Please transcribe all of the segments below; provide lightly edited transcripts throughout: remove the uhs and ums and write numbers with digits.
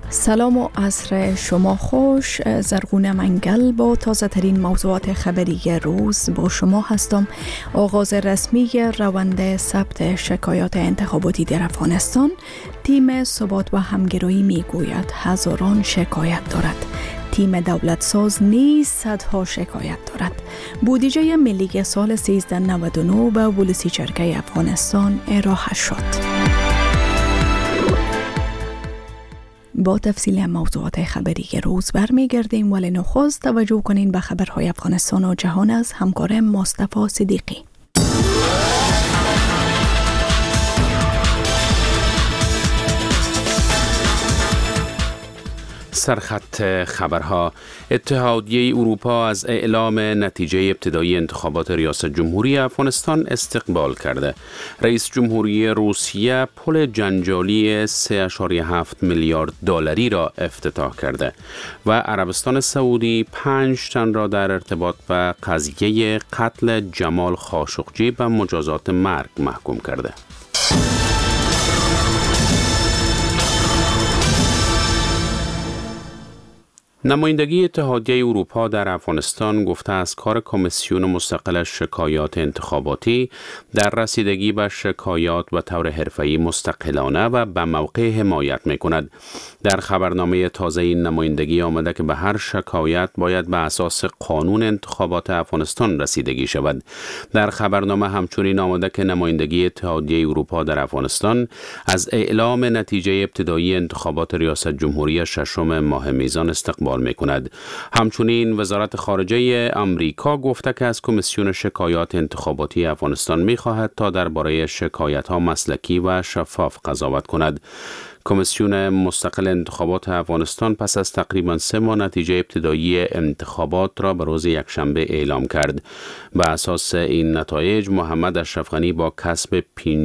سلام و عصر شما خوش. زرغون منگل با تازه ترین موضوعات خبری روز با شما هستم. آغاز رسمی روند ثبت شکایات انتخاباتی در افغانستان. تیم ثبات و همگرایی می گوید هزاران شکایت دارد. تیم دولت ساز نیز صدها شکایت دارد. بودجه ملی سال 1399 به ولسی جرگه افغانستان ارائه شد. با تفصیل موضوعات خبری روز برمیگردیم، ولی نخست توجه کنین به خبرهای افغانستان و جهان از همکارم مصطفی صدیقی. سرخط خبرها: اتحادیه اروپا از اعلام نتیجه ابتدایی انتخابات ریاست جمهوری افغانستان استقبال کرده. رئیس جمهوری روسیه پل جنجالی 3.7 میلیارد دلاری را افتتاح کرده و عربستان سعودی 5 تن را در ارتباط به قضیه قتل جمال خاشقجی به مجازات مرگ محکوم کرده. نمایندگی اتحادیه اروپا در افغانستان گفته از کار کمیسیون مستقل شکایات انتخاباتی در رسیدگی به شکایات به طور حرفه‌ای مستقلانه و به موقع حمایت می‌کند. در خبرنامه تازه این نمایندگی آمده که به هر شکایت باید به اساس قانون انتخابات افغانستان رسیدگی شود. در خبرنامه همچنین آمده که نمایندگی اتحادیه اروپا در افغانستان از اعلام نتیجه ابتدایی انتخابات ریاست جمهوری 6 ماه میزان استقبال می‌کند. همچنین وزارت خارجه آمریکا گفته که از کمیسیون شکایات انتخاباتی افغانستان می‌خواهد تا درباره شکایت‌ها مسلکی و شفاف قضاوت کند. کمیسیون مستقل انتخابات افغانستان پس از تقریباً 3 ماه نتیجه ابتدایی انتخابات را به روز یکشنبه اعلام کرد. به اساس این نتایج محمد اشرف غنی با کسب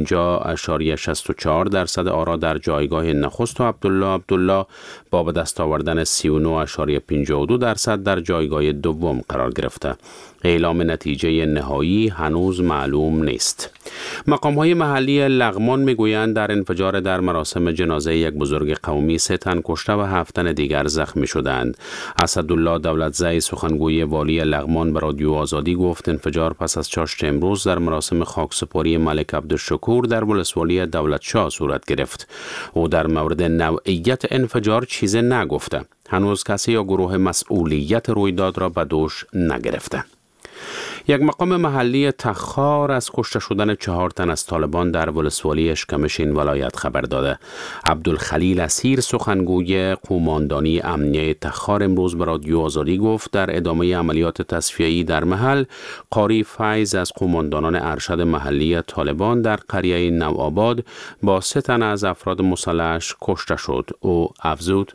50.64% آرا در جایگاه نخست و عبدالله با به دست آوردن 39.52% در جایگاه دوم قرار گرفته. اعلام نتیجه نهایی هنوز معلوم نیست. مقام‌های محلی لغمان می‌گویند در انفجار در مراسم جنازه یک بزرگ قومی 3 تن کشته و 7 تن دیگر زخمی شدند. اسدالله دولتزی سخنگوی والی لغمان به رادیو آزادی گفت انفجار پس از چاشت امروز در مراسم خاکسپاری ملک عبدالشکور در ولسوالی دولتشاه صورت گرفت. او در مورد نوعیت انفجار چیزی نگفته. هنوز کسی یا گروه مسئولیت رویداد را به دوش نگرفته. یک مقام محلی تخار از کشته شدن 4 تن از طالبان در ولسوالی اشکمش این ولایت خبر داده. عبدالخلیل اسیر سخنگوی قوماندانی امنیه تخار امروز به رادیو آزادی گفت در ادامه عملیات تصفیه‌ای در محل قاری فیض از قوماندانان ارشد محلی طالبان در قریه نوآباد با 3 تن از افراد مسلحش کشته شد. او افزود: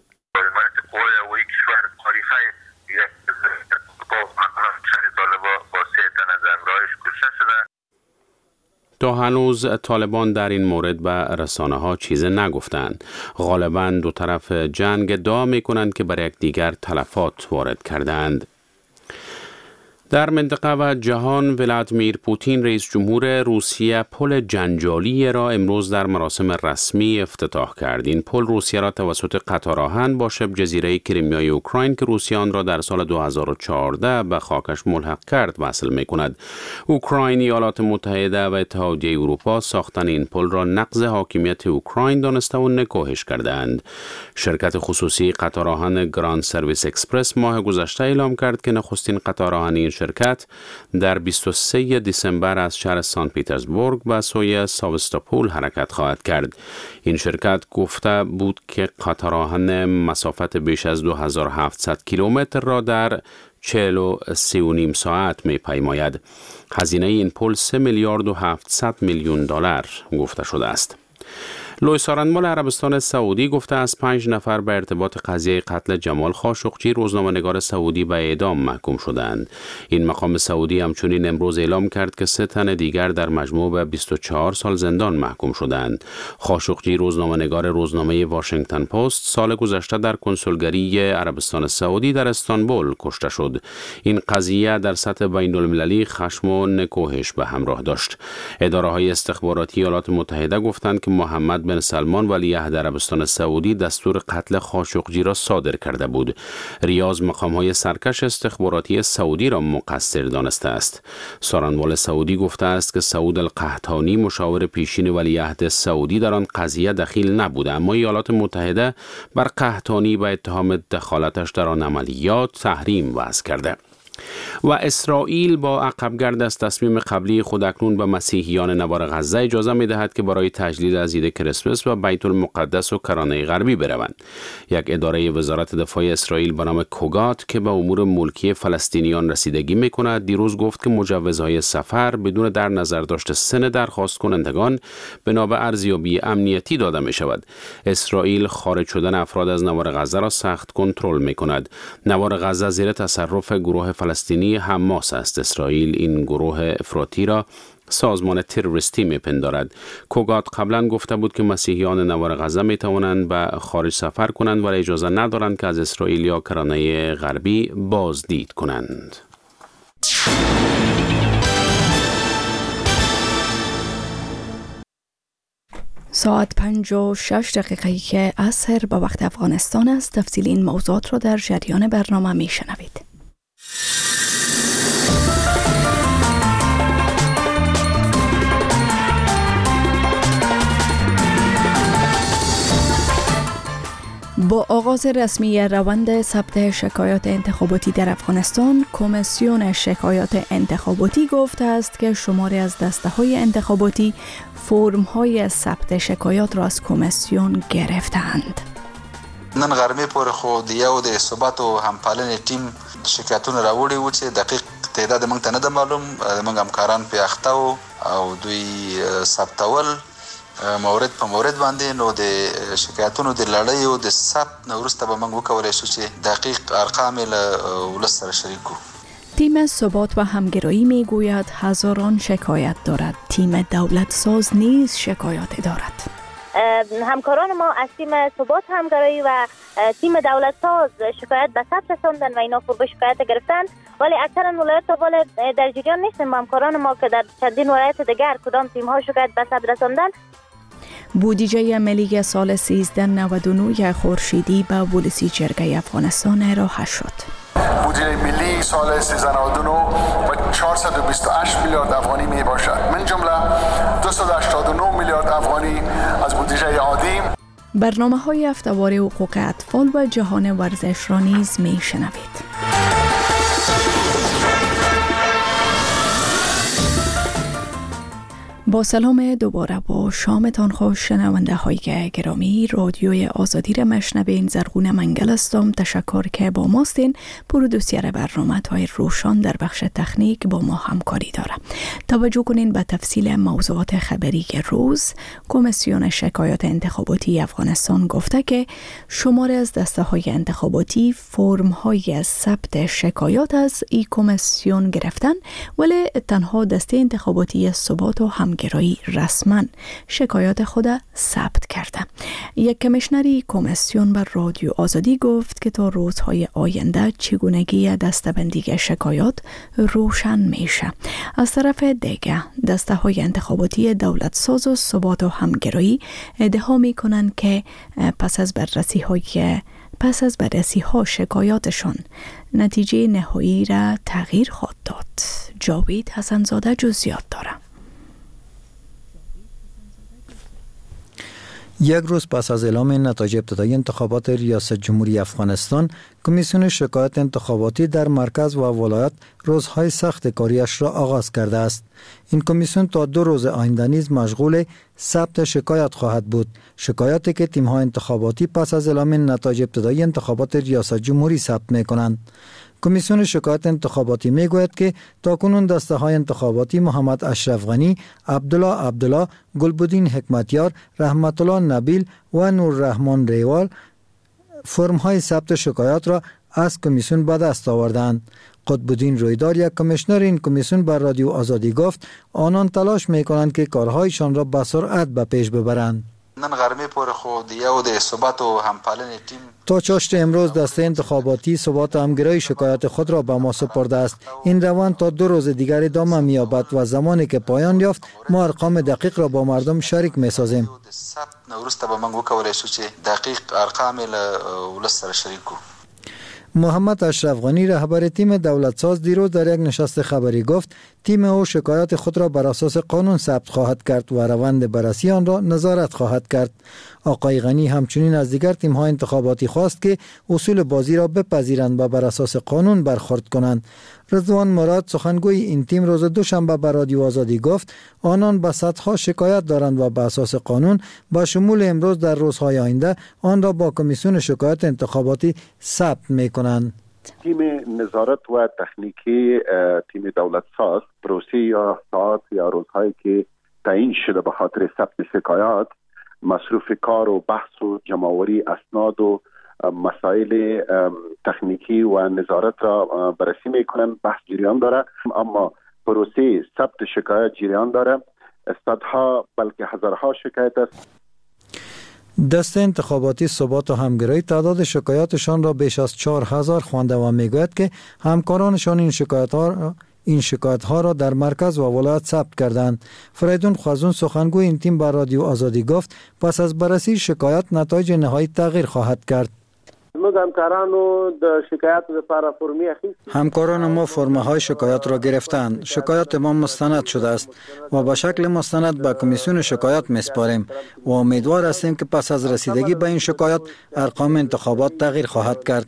تا هنوز طالبان در این مورد به رسانه‌ها چیزی نگفتند. غالباً دو طرف جنگ ادعا می‌کنند که بر یکدیگر تلفات وارد کردند. در منطقه و جهان ولادیمیر پوتین رئیس جمهور روسیه پل جنجالی را امروز در مراسم رسمی افتتاح کرد. این پل روسیه را توسط قطار آهن با شبه جزیره کریمیای اوکراین که روسیه آن را در سال 2014 به خاکش ملحق کرد وصل می‌کند. اوکراین، ایالات متحده و اتحادیه اروپا ساختن این پل را نقض حاکمیت اوکراین دانسته و نکوهش کردند. شرکت خصوصی قطار آهن گراند سرویس اکسپرس ماه گذشته اعلام کرد که نخستین قطار آهنی شرکت در 23 دسامبر از شهر سن پترزبورگ به سوی ساواستوپول حرکت خواهد کرد. این شرکت گفته بود که قطار آهن مسافت بیش از 2700 کیلومتر را در 43.5 ساعت می پیماید. هزینه این پل 3 میلیارد و 700 میلیون دلار گفته شده است. لوئیس آرندمال عربستان سعودی گفته از 5 نفر به ارتباط قضیه قتل جمال خاشقجی روزنامه‌نگار سعودی به اعدام محکوم شدند. این مقام سعودی همچنین امروز اعلام کرد که 3 تن دیگر در مجموع به 24 سال زندان محکوم شدند. خاشقجی روزنامه‌نگار روزنامه واشنگتن پست سال گذشته در کنسولگری عربستان سعودی در استانبول کشته شد. این قضیه در سطح بین‌المللی خشم و نکوهش به همراه داشت. اداره‌های استخباراتی ایالات متحده گفتند که محمد بن سلمان ولیعهد عربستان سعودی دستور قتل خاشقجی را صادر کرده بود. ریاض مقام‌های سرکش استخباراتی سعودی را مقصر دانسته است. سارنوال سعودی گفته است که سعود القحطانی مشاور پیشین ولیعهد سعودی در آن قضیه دخیل نبوده، اما ایالات متحده بر قحطانی و اتهام دخالتش در آن عملیات تحریم وضع کرده. و اسرائیل با عقبگرد از تصمیم قبلی خود اکنون به مسیحیان نوار غزه اجازه می دهد که برای تجلیل از عید کریسمس و بیت المقدس و کرانه غربی بروند. یک اداره وزارت دفاع اسرائیل به نام کوگات که به امور ملکی فلسطینیان رسیدگی می کند دیروز گفت که مجوزهای سفر بدون در نظر داشت سن درخواست کنندگان بنا به ارزیابی امنیتی داده می شود. اسرائیل خارج شدن افراد از نوار غزه را سخت کنترل می کند. نوار غزه زیر تصرف گروه فلسطینی حماس است. اسرائیل این گروه افراطی را سازمان تروریستی میپندارد. کوگات قبلا گفته بود که مسیحیان نوار غزه می توانند به خارج سفر کنند ولی اجازه ندارند که از اسرائیل یا کرانه غربی بازدید کنند. ساعت 5:06 که عصر به وقت افغانستان است. تفصیل این موضوعات را در جریان برنامه می شنوید. با آغاز رسمی روند ثبت شکایات انتخاباتی در افغانستان، کمیسیون شکایات انتخاباتی گفته است که شماری از دسته‌های انتخاباتی فرم‌های ثبت شکایات را از کمیسیون گرفتند. نن غرمه پر خو د یو د ثبات او همپالنې ټیم شکایتونه راوړي و چې دقیق تعداد موږ ته نه معلوم. موږ همکاران په اخته او دوی ثبتول مورد په مورد باندې نو د شکایتونو د لړۍ او د ثبت نو وروسته به موږ وکولای شو چې دقیق ارقام له ولس سره شریک کړو. تیم ثبات و همگرایی میگوید هزاران شکایت دارد. تیم دولت ساز نیز شکایات دارد. همکاران ما از تیم ثبات همگرایی و تیم دولت ساز شکایت به ثبت رساندن و اینا فرو شکایت گرفتن، ولی اکثر ولایت اول در جریان نیستن. همکاران ما که در چندین ولایت دیگر کدام تیم ها شکایت به ثبت رساندن. بودجه ملی سال 1399 خورشیدی به ولسی جرگه افغانستان ارائه شد. بودجه ملی سال 1399 و 428 میلیارد افغانی می باشد. من جمله 289 میلیارد افغانی از بودجه عادی. برنامه‌های هفته‌واره حقوق اطفال و جهان ورزش را نیز می‌شنوید. با سلام دوباره با شامتان خوش شنونده های گرامی. رادیوی آزادی را مشنوین. زرغون منگل هستم. تشکر که با ماستین. پرودوسر برنامه تایر روشان در بخش تکنیک با ما همکاری داره. توجه کنین به تفصیل موضوعات خبری روز. کمیسیون شکایات انتخاباتی افغانستان گفته که شماری از دسته های انتخاباتی فرم های ثبت شکایات از این کمیسیون گرفتن، ولی تنها دسته انتخاباتی ثبات و همگرایی رسما شکایات خود ثبت کرده. یک کمیشنری کمیسیون بر رادیو آزادی گفت که تا روزهای آینده چگونگی دسته‌بندی شکایات روشن میشه. از طرف دیگه دسته های انتخاباتی دولت ساز و ثبات و همگرایی ادعا میکنن که پس از بررسی ها شکایاتشان نتیجه نهایی را تغییر خواهد داد. جاوید حسنزاده جزئیات داره. یک روز پس از اعلام نتایج ابتدایی انتخابات ریاست جمهوری افغانستان، کمیسیون شکایات انتخاباتی در مرکز و ولایت روزهای سخت کاریش را آغاز کرده است. این کمیسیون تا 2 روز آینده نیز مشغول ثبت شکایت خواهد بود. شکایاتی که تیم‌ها انتخاباتی پس از اعلام نتایج ابتدایی انتخابات ریاست جمهوری ثبت می‌کنند. کمیسیون شکایات انتخاباتی میگوید که تاکنون دسته های انتخاباتی محمد اشرف غنی، عبدالله، گلبدین حکمتیار، رحمت الله نبیل و نوررحمان ریوال فرم های ثبت شکایات را از کمیسیون به دست آوردند. قطبالدین رویدار، یک کمیشنر این کمیسیون، بر رادیو آزادی گفت آنان تلاش میکنند که کارهایشان را به سرعت به پیش ببرند. نن غرمه پور خود یو د ثبات و همپالن تیم تا چاشت امروز دسته انتخاباتی ثبات و همگرایی شکایت خود را به ما سپرده است. این روند تا 2 روز دیگر ادامه می‌یابد و زمانی که پایان یافت ما ارقام دقیق را با مردم شریک می‌سازیم. نورسته به من وکولای شو چې دقیق ارقام له ولس سره شریک کو. محمد اشرف غنی رهبر تیم دولتساز دیروز در یک نشست خبری گفت تیم او شکایات خود را بر اساس قانون ثبت خواهد کرد و روند بررسی آن را نظارت خواهد کرد. آقای غنی همچنین از دیگر تیم‌های انتخاباتی خواست که اصول بازی را بپذیرند و بر اساس قانون برخورد کنند. رضوان مراد سخنگوی این تیم روز دوشنبه به رادیو آزادی گفت آنان به صدها شکایت دارند و به اساس قانون با شمول امروز در روزهای آینده آن را با کمیسیون شکایات انتخاباتی ثبت می‌کنند. تیم نظارت و تکنیکی تیم دولتساز پروسه یا ساعت یا روزهایی که تعیین شده به خاطر ثبت شکایات مصروف کار و بحث و جمع‌آوری اسناد و مسائل تکنیکی و نظارت را بررسی میکنن. بحث جریان داره اما پروسه ثبت شکایت جریان داره. صدها بلکه هزارها شکایت است. دسته انتخاباتی ثبات و همگرایی تعداد شکایاتشان را بیش از 4000 خوانده و میگوید که همکارانشان این شکایت ها را در مرکز و ولایت ثبت کردند. فریدون خوازون سخنگوی این تیم به رادیو آزادی گفت پس از بررسی شکایت نتایج نهایی تغییر خواهد کرد. همکاران ما فرمه های شکایت را گرفتند. شکایات ما مستند شده است و به شکل مستند به کمیسیون شکایات میسپاریم و امیدوار هستیم که پس از رسیدگی به این شکایات ارقام انتخابات تغییر خواهد کرد.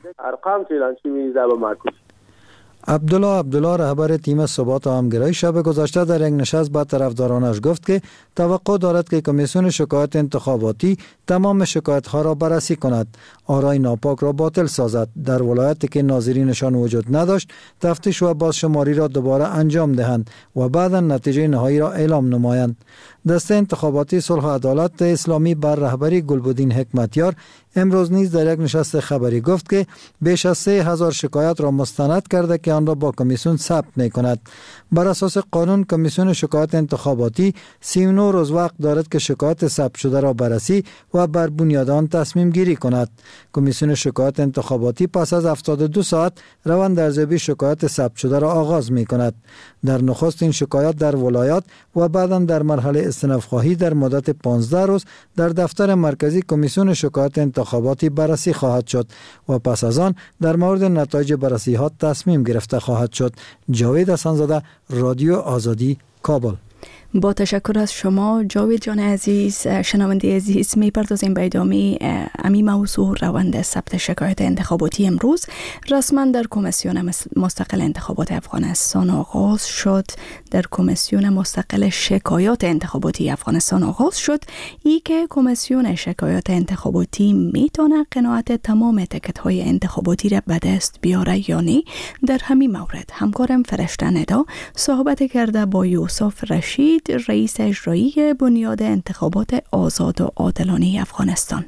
عبدالله رهبر تیم ثبات و همگرایی شب گذشته در یک نشست با طرفدارانش گفت که توقع دارد که کمیسیون شکایات انتخاباتی تمام شکایت ها را بررسی کند، آرای ناپاک را باطل سازد، در ولایتی که ناظرینشان وجود نداشت تفتیش و بازشماری را دوباره انجام دهند و بعدا نتیجه نهایی را اعلام نمایند. دسته انتخاباتی صلح و عدالت اسلامی بر رهبری گلبدین حکمتیار امروز نیز در یک نشست خبری گفت که بیش از 3000 شکایت را مستند کرده که آن را با کمیسیون ثبت می‌کند. بر اساس قانون کمیسیون شکایات انتخاباتی 39 روز وقت دارد که شکایت ثبت شده را بررسی و بر بنیاد آن تصمیم گیری کند. کمیسیون شکایات انتخاباتی پس از 72 ساعت روند ارزیابی شکایت ثبت شده را آغاز می‌کند. در نخست این شکایت در ولایات و بعدا در مرحله استئناف‌خواهی در مدت 15 روز در دفتر مرکزی کمیسیون شکایات انتخاباتی بررسی خواهد شد و پس از آن در مورد نتایج بررسی ها تصمیم گرفته خواهد شد. جاوید حسن‌زاده، رادیو آزادی، کابل. با تشکر از شما جاوید جان عزیز. شنونده عزیز، می‌پردازیم به ادامه امی موضوع روند ثبت شکایت انتخاباتی امروز رسما در کمیسیون مستقل انتخابات افغانستان آغاز شد. در کمیسیون مستقل شکایات انتخاباتی افغانستان آغاز شد ای که کمیسیون شکایات انتخاباتی میتونه قناعت تمام تکت‌های انتخاباتی را به دست بیاره یا نه. در همین مورد همکارم فرشته ندا صحبت کرده با یوسف رشید، رئیس اجرایی بنیاد انتخابات آزاد و عادلانه افغانستان.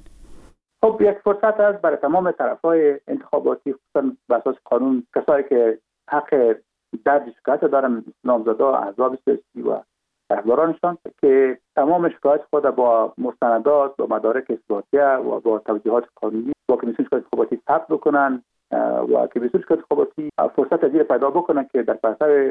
خب یک فرصت است برای تمام طرف‌های انتخاباتی، خصوصا به اساس قانون کسایی که حق درج شکایت دارن، نامزدا، احزاب سیاسی و رهبرانشان، که تمام شکایت خود با مستندات و مدارک اثباتیه و با توجیهات قانونی با کمیسیون شکایت انتخاباتی ثبت بکنن و کمیسیون شکایت انتخاباتی فرصت از پیدا بکنن که در پرتو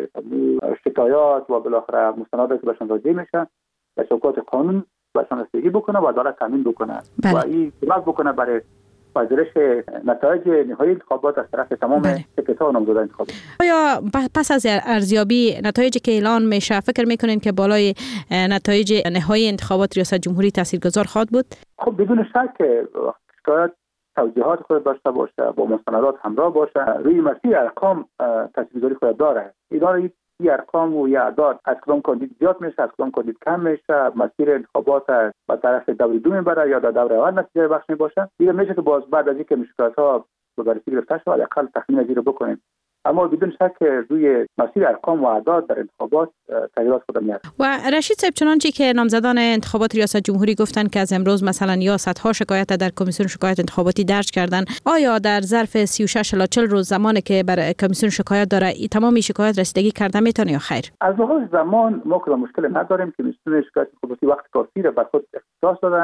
شکایات و بالاخره مستنداتی که بهشون داده میشن به شکایات قانون بهشون رسیدگی بکنه و عدالت تامین بکنه و این کمک بکنه برای پذیرش نتایج نهایی انتخابات از طرف تمام تکت‌ها و نامزدان انتخابات. آیا پس از ارزیابی نتایجی که اعلان میشه فکر میکنین که بالای نتایج نهایی انتخابات ریاست جمهوری تاثیرگذار خواهد بود؟ خب بدون شک شکایت توجیهات خود داشته باشه، با مستندات همراه باشه، روی مسیر ارقام تاثیرگذاری خود داره. این ارقام و اعداد از کدام کاندید زیاد میشه، از کدام کاندید کم میشه، مسیر انتخابات به طرف دور دو میبره یا در دور اول نتیجه بخش میباشه. دیگه میشه که باز بعد از اینکه مشکلات‌ها به بررسی گرفته شود حداقل تخمین از این رو بکنیم. اما بدون شک روی مسیر ارقام و اعداد در انتخابات تغییرات خود میاد. و رشید صاحب، چنانچه که نامزدان انتخابات ریاست جمهوری گفتن که از امروز مثلا یا صدها شکایت در کمیسیون شکایت انتخاباتی درج کردن، آیا در ظرف 36 الی 40 روز زمانی که برای کمیسیون شکایت داره تمامی شکایت رسیدگی کرده میتونه یا خیر؟ از لحاظ زمان ما که مشکل نداریم. کمیسیون شکایت انتخاباتی وقت کافی را بر خود اختصاص دادن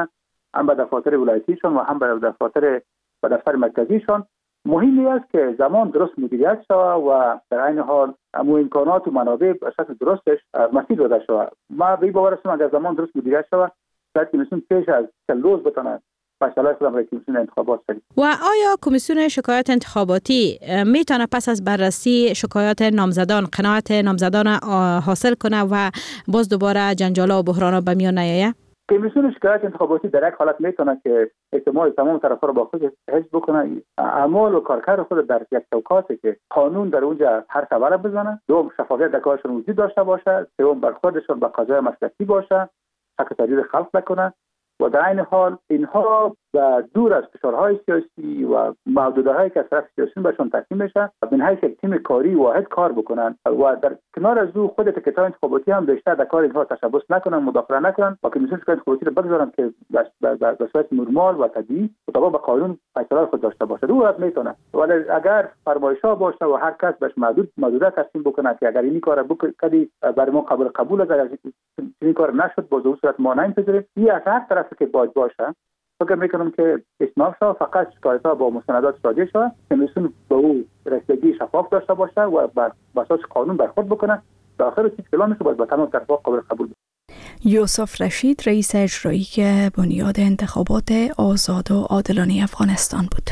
هم به دفاتر ولایتیشان و هم به دفتر مرکزیشان. مهمی است که زمان درست مدیریت شود و در عین حال امو امکانات و منابع به شکل درستش مسیر داده شود. ما به این باور هستم اگر زمان درست مدیریت شود شاید کمیسیون پیش از 40 روز بتونه فیصله خودم را کمیسیون انتخابات کنه. و آیا کمیسیون شکایات انتخاباتی میتونه پس از بررسی شکایات نامزدان قناعت نامزدان حاصل کنه و باز دوباره جنجال و بحران به میان نیاید؟ کمیسیون شکایات انتخاباتی در یک حالت میتونه که احتمال تمام طرفا را با خود حفظ بکنه، اعمال و کارکرد خود در یک چوکاتی که قانون در اونجا هر خبره بزنه، دوم شفافیت در کارشون وجود داشته باشه، سوم برخوردشون با قضای مسلکی باشه، حق تحریر خلق نکنه و در عین حال اینها دور از فشارهای سیاسی و محدوده‌هایی که از طرف سیاسیون بهشون تقدیم میشه به حیث یک تیم کاری واحد کار بکنن و در کنار از او خود تکتای انتخاباتی هم بیشتر در کار اینها تشبث نکنن، مداخله نکنن و کمیسیون شکایت انتخاباتی رو بگذارن که به صورت نرمال و طبیعی مطابق با قانون فیصله خود داشته باشه. دو وقت میتونه، ولی اگر فرمایش‌ها باشه و هر کس بهش محدوده تصمیم بکنه که اگر این کارو بکنی برای ما قبول است، اگر این کار نشد باز اون صورت ما نمی‌پذیریم. این از هر طرفی که باید باشه فکر میکنم که اسناد شد فقط شکایت‌ها با مستندات صادر شد، کمیسیون به او رسیدگی شفاف داشته باشه و بر اساس قانون برخورد بکنه. در آخر چیز کلامش باید با تمام طرف‌ها قابل قبول بشه. یوسف رشید رئیس اجرایی بنیاد انتخابات آزاد و عادلانه افغانستان بود.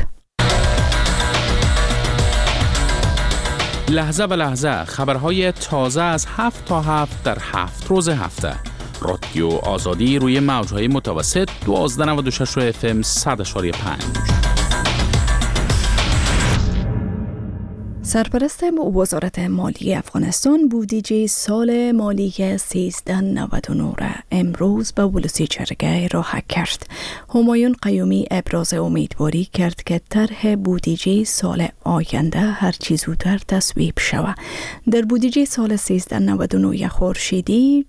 لحظه به لحظه خبرهای تازه از 7 تا 7 در 7 روز هفته. رادیو آزادی روی موجهای متوسط 1296 FM 100.5. سرپرست وزارت مالی افغانستان بودجه سال مالی 1399 را امروز به ولسی جرگه راه کرد. همایون قیومی ابراز امیدواری کرد که طرح بودجه سال آینده هرچی زودتر تصویب شود. در بودجه سال 1399 خورشیدی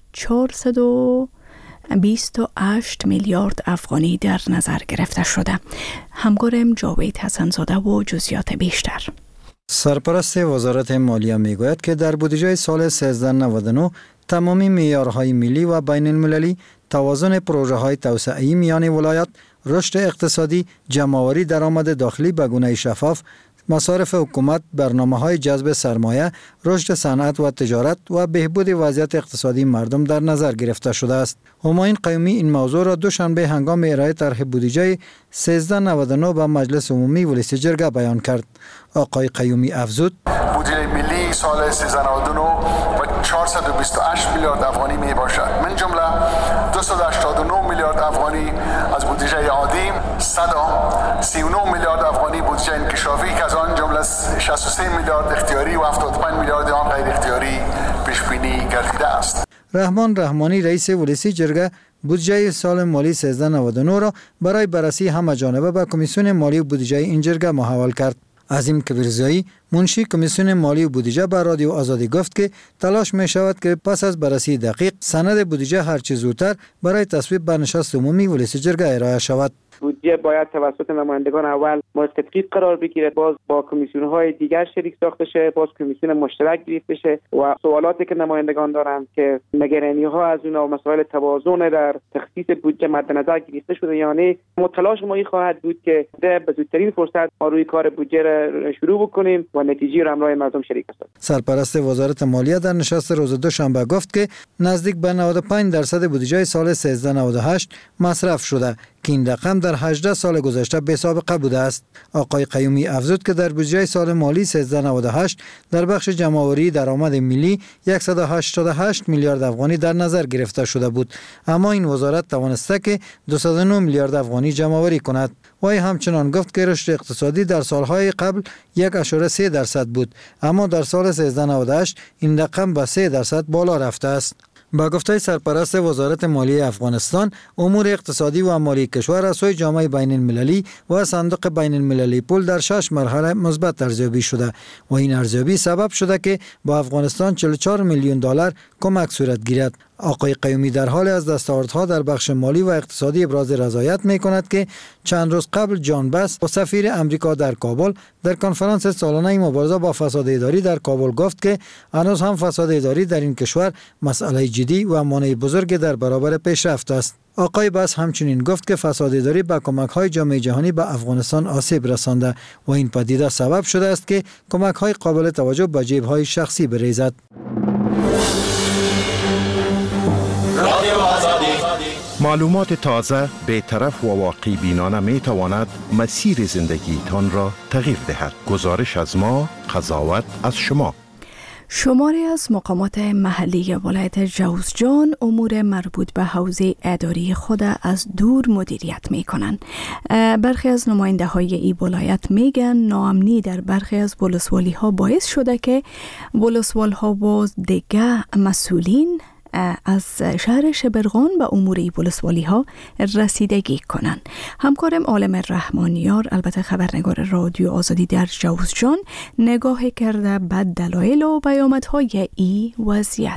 428 میلیارد افغانی در نظر گرفته شده. همکارم جاوید حسن‌زاده و جزئیات بیشتر. سرپرست وزارت مالیه میگوید که در بودجه سال 1399 تمامی معیارهای ملی و بین المللی، توازن پروژه های توسعه‌ای میان ولایات، رشد اقتصادی، جمع‌آوری درآمد داخلی به گونه شفاف، مصارف حکومت، برنامه‌های جذب سرمایه، رشد صنعت و تجارت و بهبود وضعیت اقتصادی مردم در نظر گرفته شده است. همایون قیومی این موضوع را دوشنبه هنگام ارائه طرح بودجه 1399 به مجلس عمومی ولسی جرگه بیان کرد. آقای قیومی افزود: بودجه ملی سال 1399 و 428 میلیارد افغانی می باشد. من جمله 289 میلیارد افغانی از بودجه عادی، 139 میلیارد افغانی بودجه انکشافی که از آن جمله 63 میلیارد اختیاری و 75 میلیارد آن غیر اختیاری پیش بینی گردیده است. رحمان رحمانی رئیس ولسی جرگه بودجه سال مالی 1399 را برای بررسی همه‌جانبه به کمیسیون مالی و بودجه این جرگه محول کرد. عظیم کبیرزایی منشی کمیسیون مالی و بودجه به رادیو آزادی گفت که تلاش می شود که پس از بررسی دقیق سند بودجه هرچه زودتر برای تصویب به نشست عمومی ولسی جرگه ارائه شود. بودجه باید توسط نمایندگان اول مورد تدقیق قرار بگیرد، باز با کمیسیون‌های دیگر شریک ساخته شه، باز کمیسیون مشترک گرفته شه و سوالاتی که نمایندگان دارند که نگرانی‌ها از اونها و مسائل توازن در تخصیص بودجه مد نظر گرفته شده، یعنی تلاش ما این خواهد بود که به زودترین فرصت ما روی کار بودجه را شروع بکنیم و نتیجه را همراه مردم شریک سازیم. سرپرست وزارت مالیه در نشست روز دوشنبه گفت که نزدیک به 95% بودجه سال 1398 مصرف شده که این رقم در 18 سال گذشته بی سابقه بوده است. آقای قیومی افزود که در بودجه سال مالی 1398 در بخش جمع‌آوری درآمد ملی 188 میلیارد افغانی در نظر گرفته شده بود، اما این وزارت توانسته که 209 میلیارد افغانی جمع‌آوری کند. وی همچنان گفت که رشد اقتصادی در سالهای قبل 1.3% بود، اما در سال 1398 این رقم به 3% بالا رفته است. با گفته سرپرست وزارت مالی افغانستان، امور اقتصادی و مالی کشور از سوی جامعه بین المللی و صندوق بین المللی پول در 6 مرحله مثبت ارزیابی شده و این ارزیابی سبب شده که با افغانستان 44 میلیون دلار کمک صورت گیرد. آقای قیومی در حال از دستاوردها در بخش مالی و اقتصادی ابراز رضایت می کند که چند روز قبل جان بس و سفیر امریکا در کابل در کنفرانس سالانه مبارزه با فساد اداری در کابل گفت که هنوز هم فساد اداری در این کشور مسئله جدی و مانع بزرگ در برابر پیشرفت است. آقای بس همچنین گفت که فساد اداری با کمک‌های جامعه جهانی به افغانستان آسیب رسانده و این پدیده سبب شده است که کمک‌های قابل توجه به جیب‌های شخصی بریزد. معلومات تازه، بی‌طرف و واقع بینانه می تواند مسیر زندگیتان را تغییر دهد. گزارش از ما، قضاوت از شما. شماری از مقامات محلی ولایت جوزجان امور مربوط به حوزه اداری خود از دور مدیریت می کنند. برخی از نماینده های این ولایت میگن ناامنی در برخی از ولسوالی ها باعث شده که ولسوال ها و دیگه مسئولین از شهر شبرغان به امور ولسوالی ها رسیدگی کنند. همکارم عالم رحمانیار، البته خبرنگار رادیو آزادی در جوزجان، نگاه کرده به دلایل و پیامدهای این وضعیت.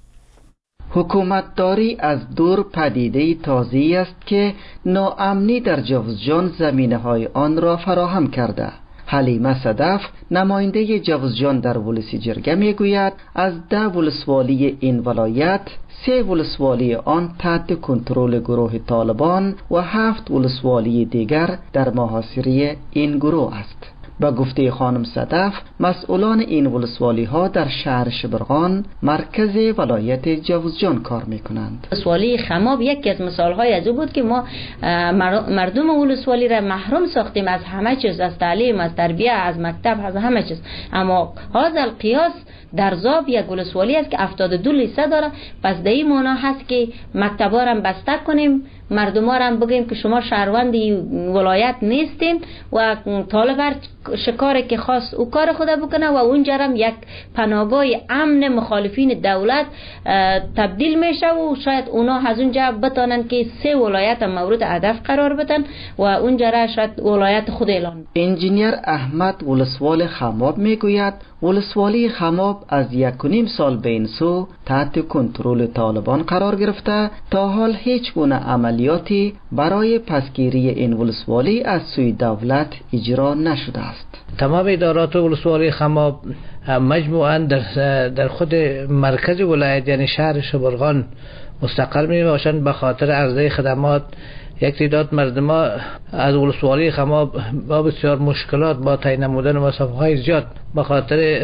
حکومتداری از دور پدیده تازه‌ای است که ناامنی در جوزجان زمینه‌های آن را فراهم کرده. حلیمه صدف، نماینده جوزجان در ولسی جرگه میگوید از 10 ولسوالی این ولایت 3 ولسوالی آن تحت کنترل گروه طالبان و 7 ولسوالی دیگر در محاصره این گروه است. با گفته خانم صدف، مسئولان این ولسوالی ها در شهر شبرغان مرکز ولایت جوزجان کار میکنند. ولسوالی خماب یکی از مثال های از او بود که ما مردم ولسوالی را محروم ساختیم از همه چیز، از تعلیم، از تربیه، از مکتب، از همه چیز. اما هذا القیاس در ذاب یک ولسوالی است که 72 لیسه داره، پس در این معنا هست که مکتبا را بسته کنیم، مردم ها را بگیم که شما شهروند ولایت نیستین و طالب شکاری که خواست او کار خود بکنه و اونجا هم یک پناهگاه امن مخالفین دولت تبدیل میشه و شاید اونا از اونجا بتانن که 3 ولایت مورد هدف قرار بدن و اونجا را شاید ولایت خود اعلان. انجینیر احمد ولسوال خماب میگوید ولسوالی خماب از 1.5 سال به این سو تحت کنترل طالبان قرار گرفته، تا حال هیچ گونه عملیاتی برای پسگیری این ولسوالی از سوی دولت اجرا نشده است. تمام ادارات ولسوالی خماب مجموعاً در خود مرکز ولایت یعنی شهر شبرغان مستقر می باشند. به خاطر عرضه خدمات یک تعداد مردم از ولسوالی خماب با بسیار مشکلات با تعیین نمودن مسافه‌های زیاد به خاطر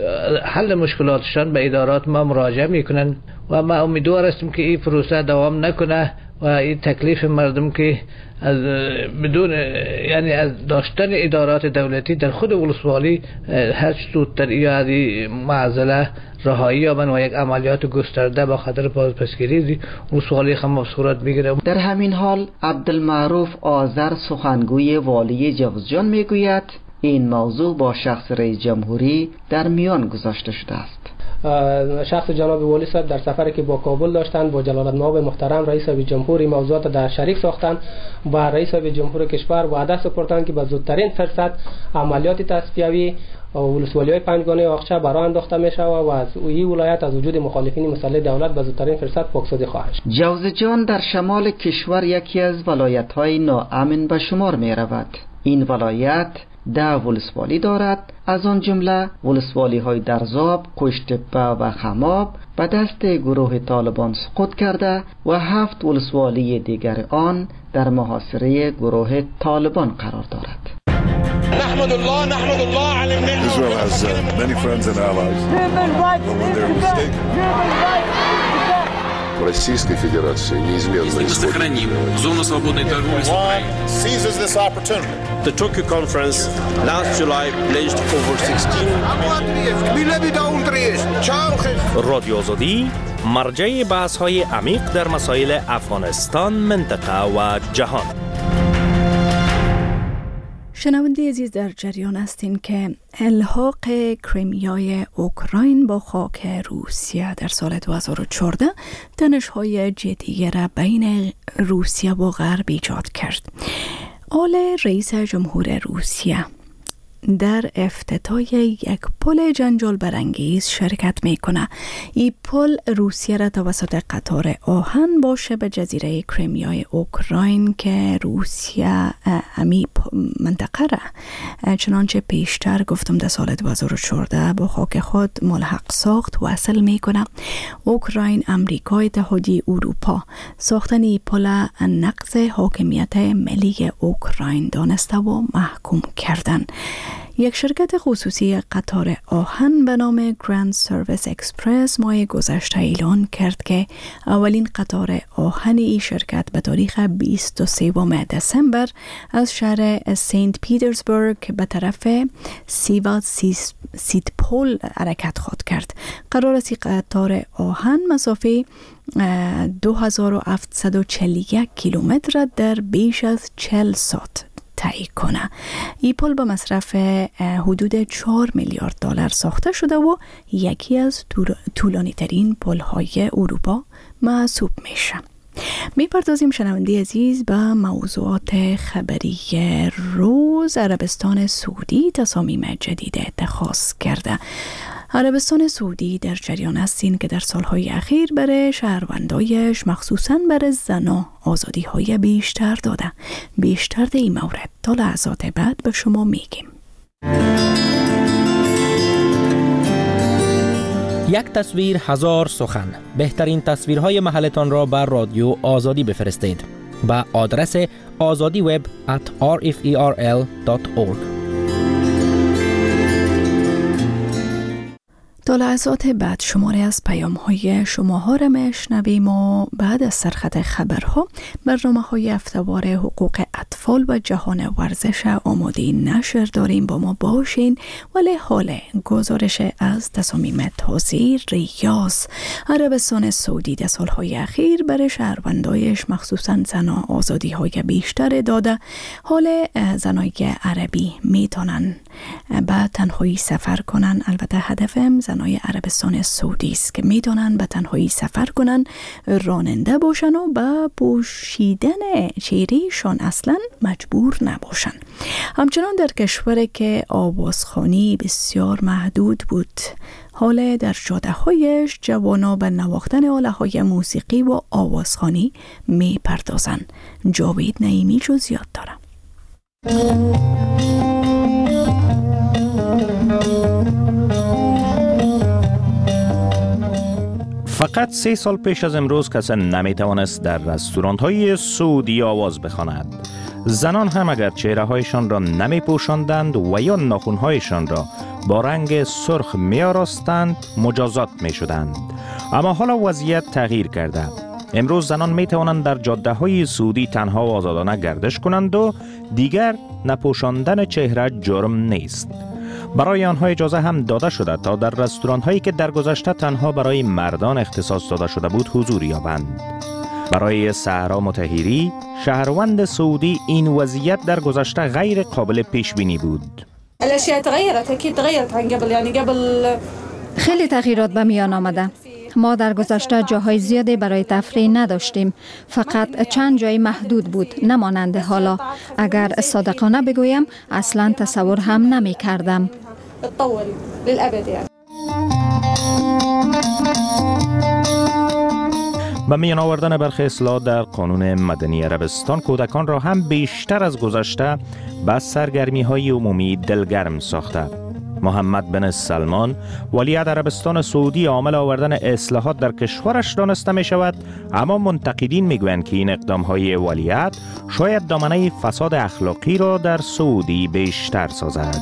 حل مشکلاتشان به ادارات ما مراجعه میکنن و ما امیدوار هستیم که این پروسه دوام نکنه و این تکلیف مردم که از بدون یعنی از داشتن ادارات دولتی در خود ولسوالی هر زودتر یا از معضله رهایی یابن و یک عملیات گسترده با خاطر بازپسگیری ولسوالی خماب صورت بگیره. در همین حال عبدالمعروف آذر سخنگوی والی جوزجان میگوید این موضوع با شخص رئیس جمهوری در میان گذاشته شده است. شخص جناب والی صاحب در سفری که با کابل داشتند با جلالت‌مآب محترم رئیس جمهوری موضوعات در شریک ساختند و رئیس جمهور کشور وعده سپردند که با زودترین فرصت عملیات تصفیوی ولسوالی‌های پنجگانه آخچه برآ انداخته می‌شود و از این ولایت از وجود مخالفین مسلح دولت به زودترین فرصت پاکسازی خواهد شد. جوزجان در شمال کشور یکی از ولایت‌های ناامن به شمار می‌رود. این ولایت 10 ولسوالی دارد، از آن جمله ولسوالی های درزاب، قشتپه و خماب به دست گروه طالبان سقوط کرده و 7 ولسوالی دیگر آن در محاصره گروه طالبان قرار دارد. نحمد الله على النعمة. Israel has many friends and allies. But when they're mistaken. Российской Федерации неизменно сохраним зону свободной торговли с Украиной. Seizes this opportunity. The Tokyo conference last July pledged over 16 رادیو آزادی مرجع بحث‌های عمیق در مسائل افغانستان، منطقه و جهان. شنونده عزیز، در جریان هستین که الحاق کریمیای اوکراین با خاک روسیه در سال 2014 تنش‌های جدی را بین روسیه و غرب ایجاد کرد. آل رئیس جمهور روسیه در افتتاح یک پل جنجال برانگیز شرکت میکنه. این پل روسیه را توسط قطار آهن با شبه جزیره کریمیای اوکراین که روسیه امی منطقه را چنانچه پیشتر گفتم در سال 2014 با خاک خود ملحق ساخت وصل میکنه. اوکراین، امریکا، اتحادیه اروپا ساختن این پل نقض حاکمیت ملی اوکراین دانسته و محکوم کردن. یک شرکت خصوصی قطار آهن به نام گراند سرویس اکسپرس ماه گذشته اعلان کرد که اولین قطار آهن این شرکت به تاریخ 23 دسامبر از شهر سنت پیترزبورگ به طرف سیوادسیپول حرکت خواهد کرد. قرار است قطار آهن مسافه 2741 کیلومتر در بیش از 40 ساعت طی کنه. این پل به مصرف حدود 4 میلیارد دلار ساخته شده و یکی از طولانی ترین پل های اروپا محسوب میشه. میپردازیم شنونده عزیز به موضوعات خبری روز. عربستان سعودی تصامیم جدید اتخاذ کرده. عربستان سعودی در جریان است که در سالهای اخیر برای شهروندایش مخصوصاً برای زنان آزادی‌های بیشتر داده. بیشتر در این مورد تا لحظات بعد به شما میگیم. یک تصویر هزار سخن. بهترین تصویرهای محلتان را بر رادیو آزادی بفرستید به آدرس azadiweb@rferl.org. تا لحظات بعد شماره از پیام های شما ها را میشنویم و بعد از سرخط خبرها برنامه های هفته‌وار حقوق اطفال و جهان ورزش آماده نشر داریم. با ما باشین. ولی حال گزارش از تصامیم تازه ریاض. عربستان سعودی در سالهای اخیر برای شهروندایش مخصوصا زنان آزادی های بیشتر داده. حال زنای عربی میتونن به تنهایی سفر کنن. البته هدفم زنای عربستان سعودی است که میتونن به تنهایی سفر کنن، راننده باشن و به پوشیدن چهرهشان اصلا مجبور نباشن. همچنان در کشوری که آوازخوانی بسیار محدود بود، حال در جاده هایش جوانا به نواختن آله های موسیقی و آوازخوانی می پردازن. جاوید نعیمی جزئیات داره. فقط 3 سال پیش از امروز کسی نمیتوانست در رستورانت های سعودی آواز بخواند. زنان هم اگر چهره هایشان را نمی پوشاندند و یا ناخن هایشان را با رنگ سرخ می آراستند مجازات می شدند. اما حالا وضعیت تغییر کرده. امروز زنان می توانند در جاده های سعودی تنها و آزادانه گردش کنند و دیگر نپوشاندن چهره جرم نیست. برای آنها اجازه هم داده شده تا در رستوران هایی که در گذشته تنها برای مردان اختصاص داده شده بود حضور یابند. برای سهرا مطهری، شهروند سعودی، این وضعیت در گذشته غیر قابل پیش بینی بود. الاشیاء تغیرت، اكيد تغیرت عن قبل، یعنی قبل خیلی تغییرات به میان آمده. ما در گذشته جاهای زیادی برای تفریح نداشتیم. فقط چند جای محدود بود، نمانند حالا. اگر صادقانه بگویم اصلا تصور هم نمی کردم. با میان آوردن برخی اصلاحات در قانون مدنی عربستان، کودکان را هم بیشتر از گذشته به سرگرمی های عمومی دلگرم ساخته. محمد بن سلمان، ولیعهد عربستان سعودی، عامل آوردن اصلاحات در کشورش دانسته می شود، اما منتقدین می گویند که این اقدام های ولیعهد شاید دامنه فساد اخلاقی را در سعودی بیشتر سازد.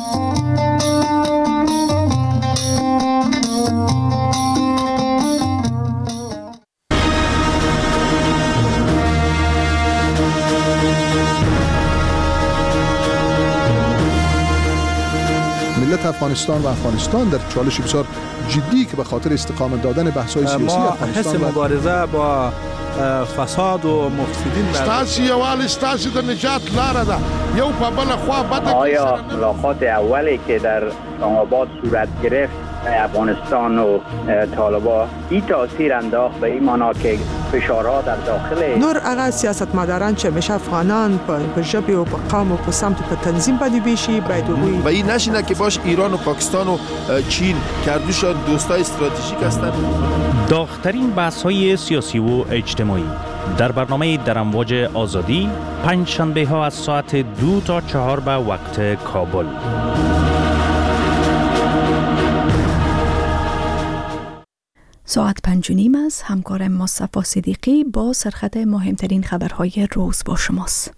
ملت افغانستان و افغانستان در چالش بسیار جدی که به خاطر استقامت دادن بحث‌های سیاسی افغانستان ما حس مبارزه با فساد و مفسدین ستاسي یوال ستاسي د نجات لاره ده یو په بل خوا بده. آیا ملاقات اولی که در اسلام آباد صورت گرفت افغانستان و طالبان این تاثیر انداخت به این معنا که فشارها در داخل نور هغه سیاستمداران چې همیشه افغانان په ژبې او په قوم او په سمت په تنظیم باندې بیشي باید هغوی و این نشینه که باش ایران و پاکستان و چین کردوشان دوستای استراتژیک هستند. داغ‌ترین بحث‌های سیاسی و اجتماعی در برنامه در امواج آزادی پنج شنبه ها از ساعت 2 تا 4 به وقت کابل. ساعت 5:30 است. همکارم مصطفی صدیقی با سرخط مهمترین خبرهای روز با شماست.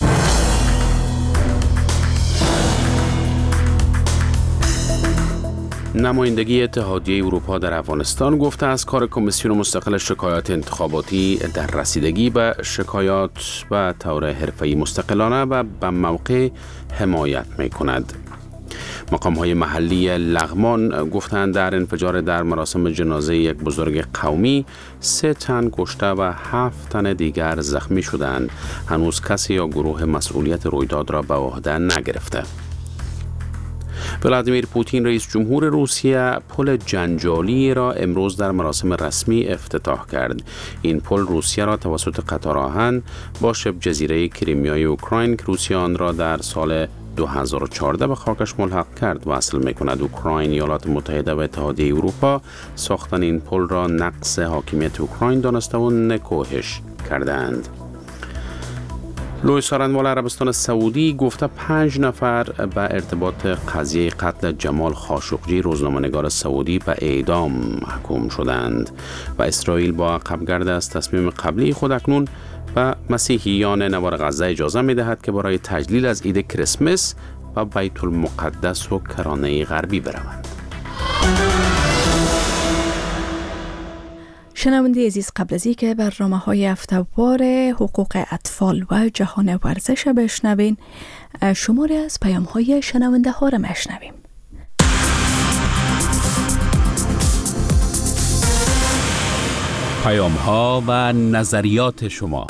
نمایندگی اتحادیه اروپا در افغانستان گفته از کار کمیسیون مستقل شکایات انتخاباتی در رسیدگی به شکایات به طور حرفه‌ای مستقلانه و به موقع حمایت می‌کند. مقام‌های محلی لغمان گفتند در انفجار در مراسم جنازه یک بزرگ قومی 3 تن کشته و 7 تن دیگر زخمی شدند. هنوز کسی یا گروه مسئولیت رویداد را به عهده نگرفته. ولادیمیر پوتین رئیس جمهور روسیه پل جنجالی را امروز در مراسم رسمی افتتاح کرد. این پل روسیه را توسط قطار آهن با شبه جزیره کریمیای اوکراین که روسیه آن را در سال 2014 به خاکش ملحق کرد وصل می‌کند. اوکراین، ایالات متحده و اتحادیه اروپا ساختن این پل را نقض حاکمیت اوکراین دانسته و نکوهش کردند. لوی سارنوال عربستان سعودی گفته 5 نفر به ارتباط قضیه قتل جمال خاشقجی روزنامه‌نگار سعودی به اعدام محکوم شدند و اسرائیل با عقبگرد از تصمیم قبلی خود اکنون و مسیحیان نوار غزه اجازه می دهد که برای تجلیل از عید کریسمس و بیت المقدس و کرانه غربی بروند. شنونده عزیز، قبل از اینکه برنامه‌های هفته‌وار حقوق اطفال و جهان ورزش بشنوین، شماری از پیام‌های شنونده ها را میشنویم. پیام‌ها و نظریات شما.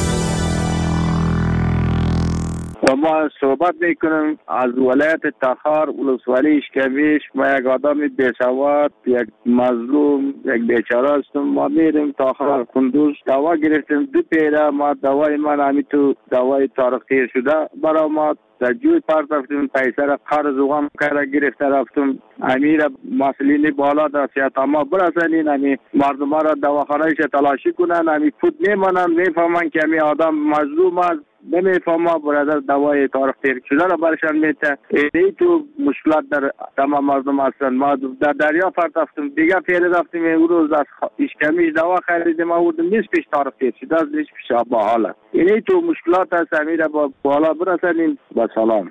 ما صحبت میکنم از ولایت تخار ولسوالی اشکمیش. ما یک آدم بیسواد، یک مظلوم، یک بیچاره هستم. ما میریم تخار کندوز دوا گرفتیم 2 پیره. ما دوای من همی تو دوای تاریخی شده برای ما در جوی پرت رفتیم. پیسه را قرض وغم کرده گرفته رفتیم. امیر مسئولین بالا در سیاست ما برسنین، همی مردم را دواخانهش تلاشی کنن. همی خود میمانن، میفهمن که همی آدم مظلوم است، نمیفهمه برادر دوای تاریخ تیر شده را برشان میته. ای تو مشکلات در تمام مردم هستن. ما در دریا پرت رفتیم، دیگه پیر رفتیم. اون روز از اشکمیش دوا خریدیم آوردیم، نیست پیش تاریخ تیر شده است، نیست پیش با حالا. ای تو مشکلات هست، امیر با بالا برسنین. با سلام.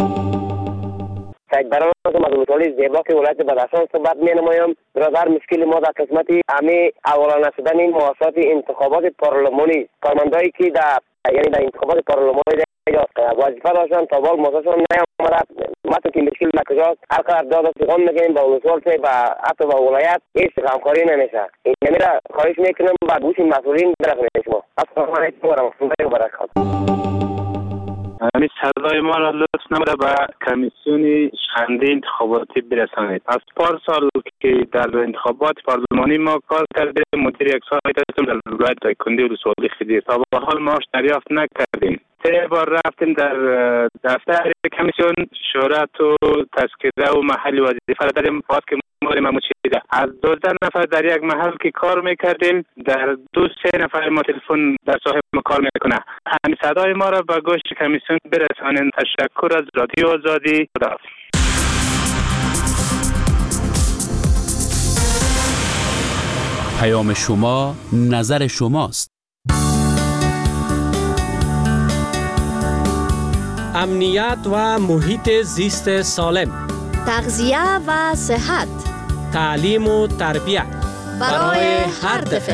سید برام از مطالعه زیبا که ولایت بدخشان صحبت می‌نمایم. برادر مشکل ما در قسمت امی اولان شدن این مؤسسات انتخابات پارلمانی، کارمندایی که در انتخابات پارلمانی وظیفه داشتن تا بال موضوعشون نیامده. ما تو که مشکل نکجاست هر قدر داد استقام میکنیم با ولسوال و حتی با ولایت هیچ همکاری نمیشه. این نمیره خواهش میکنم با گوش مسئولین برسونید شما. السلام علیکم و رحمت الله و برکاته. همین صدای ما را لطف نموده به کمیسیون شخصی انتخاباتی برسانید. از پار سال که در انتخابات پارلمانی ما کار کردیم، مدیر یک سال هستم در ولایت دایکنی ولسوالی خدیر. تا به حال معاش دریافت نکردیم. 3 بار رفتیم در دفتر کمیسیون شهرت و تذکره و محل وظیفه را داریم. باز که ما چیده از 12 نفر در یک محل که کار میکردیم، در 2-3 نفر ما تلفن در صاحب ما کار میکنه. همین صدای ما را به گوش کمیسیون برسانید. تشکر از رادیو آزادی. خداحافظ. پیام شما، نظر شماست. امنیت و محیط زیست سالم، تغذیه و صحت، تعلیم و تربیت برای هر طفل.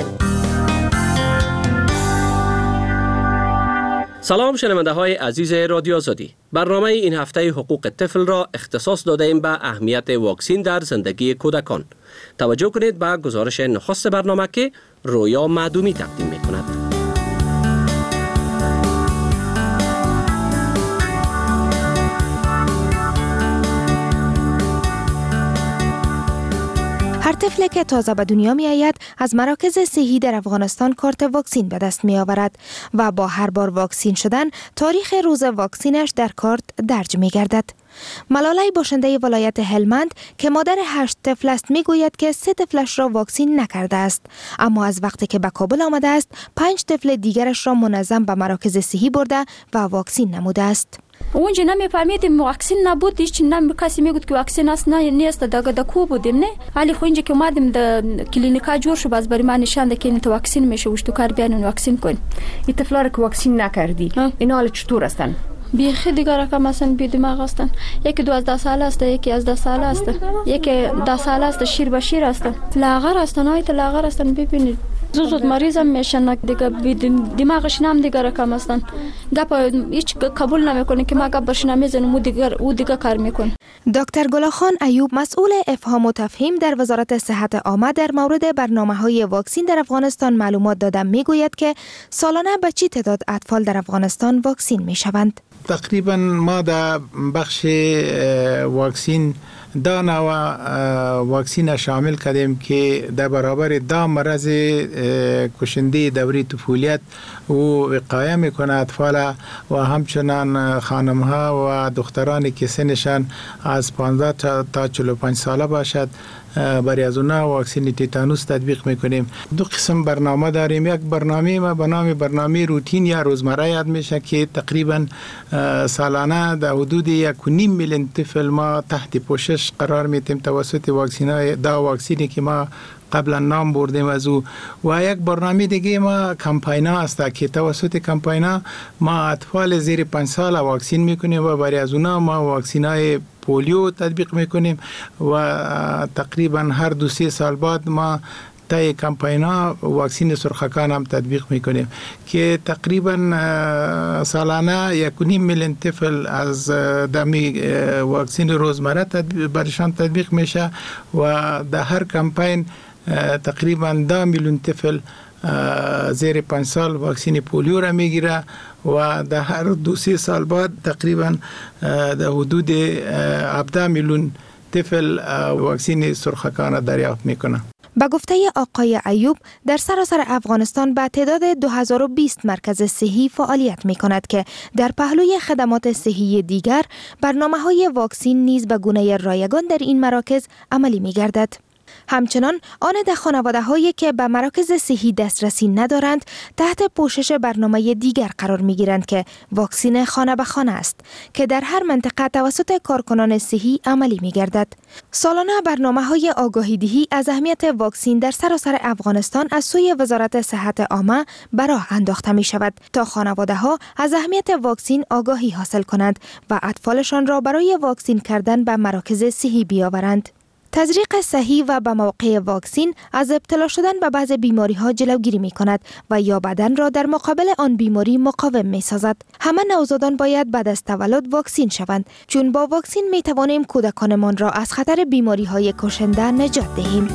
سلام شنونده های عزیز رادیو آزادی. برنامه این هفته حقوق طفل را اختصاص داده ایم به اهمیت واکسین در زندگی کودکان. توجه کنید به گزارش نخست برنامه که رویا معدومی تقدیم می کند. طفلی که تازه به دنیا می آید از مراکز صحی در افغانستان کارت واکسین به دست می آورد و با هر بار واکسین شدن تاریخ روز واکسینش در کارت درج می گردد. ملالای باشنده ولایت هلمند که مادر 8 طفل است می گوید که 3 طفلش را واکسین نکرده است، اما از وقتی که به کابل آمده است 5 طفل دیگرش را منظم به مراکز صحی برده و واکسین نموده است. اونجا نمیفهمیدیم واکسین نبود، هیچ کسی میگفت که واکسین است نه نیست، د کو بودیم نه، ولی خو اینجا که اومدیم د کلینیکا جور شو باز برای من نشان ده که این واکسین میشه وشتو کار بیان واکسین کن. این طفلا رو که واکسین نکردی اینا حالا چطور هستن؟ بیخی دیگر رقم هستن، بی دماغ هستن. یکی 12 ساله است، یکی 11 ساله است، یکی 10 ساله است، شیر به شیر است، لاغر هستن، های لاغر هستن. ببینید زود مریض هم میشن دیگه، دماغش نام دیگه رقم هستن، گپ هیچ قبول نمیکنه که ما گپ برشن میزنم او دیگه کار میکنه. دکتر گلاخان ایوب مسئول افهام و تفهیم در وزارت صحت عامه در مورد برنامه‌های واکسین در افغانستان معلومات داده میگوید که سالانه به چه تعداد اطفال در افغانستان واکسین میشوند. تقریبا ما در بخش واکسین دانا و واکسین شامل کردیم که در برابر دا مرض کشنده دوره طفولیت و وقایه میکنه اطفال و همچنان خانمها و دخترانی که سنشان از 15 تا 45 ساله باشد برای از اونها واکسین تیتانوس تطبیق میکنیم. 2 قسم برنامه داریم. یک برنامه ما به نام برنامه روتین یا روزمره یاد میشه که تقریبا سالانه در حدود 1.5 میلیون طفل ما تحت پوشش قرار میدیم توسط واکسینی که ما قبلا نام بردیم از او. و یک برنامه دیگه ما کمپاینا است که توسط کمپاینا ما اطفال زیر 5 سال واکسین میکنیم و برای از اونها ما واکسینای پولیو تطبیق میکنیم و تقریبا هر 2-3 سال بعد ما تای کمپاینا واکسین سرخکان هم تطبیق میکنیم که تقریبا سالانه 1.5 میلیون طفل از دمی واکسین روزمره برشان تطبیق میشه و در هر کمپاین تقریبا 10 میلیون طفل زیر 5 سال واکسین پولیو را میگیره و در هر 2-3 سال بعد تقریبا در حدود 17 میلیون طفل واکسین سرخکان دریافت میکنه. به گفته آقای ایوب در سراسر افغانستان به تعداد 2020 مرکز صحی فعالیت می کند که در پهلوی خدمات صحی دیگر برنامه‌های واکسین نیز به گونه رایگان در این مراکز عملی می گردد. همچنان آن در خانواده‌هایی که به مراکز صحی دسترسی ندارند تحت پوشش برنامه دیگر قرار می‌گیرند که واکسین خانه به خانه است که در هر منطقه توسط کارکنان صحی عملی می‌گردد. سالانه برنامه‌های آگاهی‌دهی از اهمیت واکسین در سراسر افغانستان از سوی وزارت صحت عامه به راه انداخته می‌شود تا خانواده‌ها از اهمیت واکسین آگاهی حاصل کنند و اطفالشان را برای واکسین کردن به مراکز صحی بیاورند. تزریق صحیح و به موقع واکسین از ابتلا شدن به بعض بیماری‌ها جلوگیری می‌کند و یا بدن را در مقابل آن بیماری مقاوم می‌سازد. همه نوزادان باید بعد از تولد واکسین شوند چون با واکسین می‌توانیم کودکانمان را از خطر بیماری‌های کشنده نجات دهیم.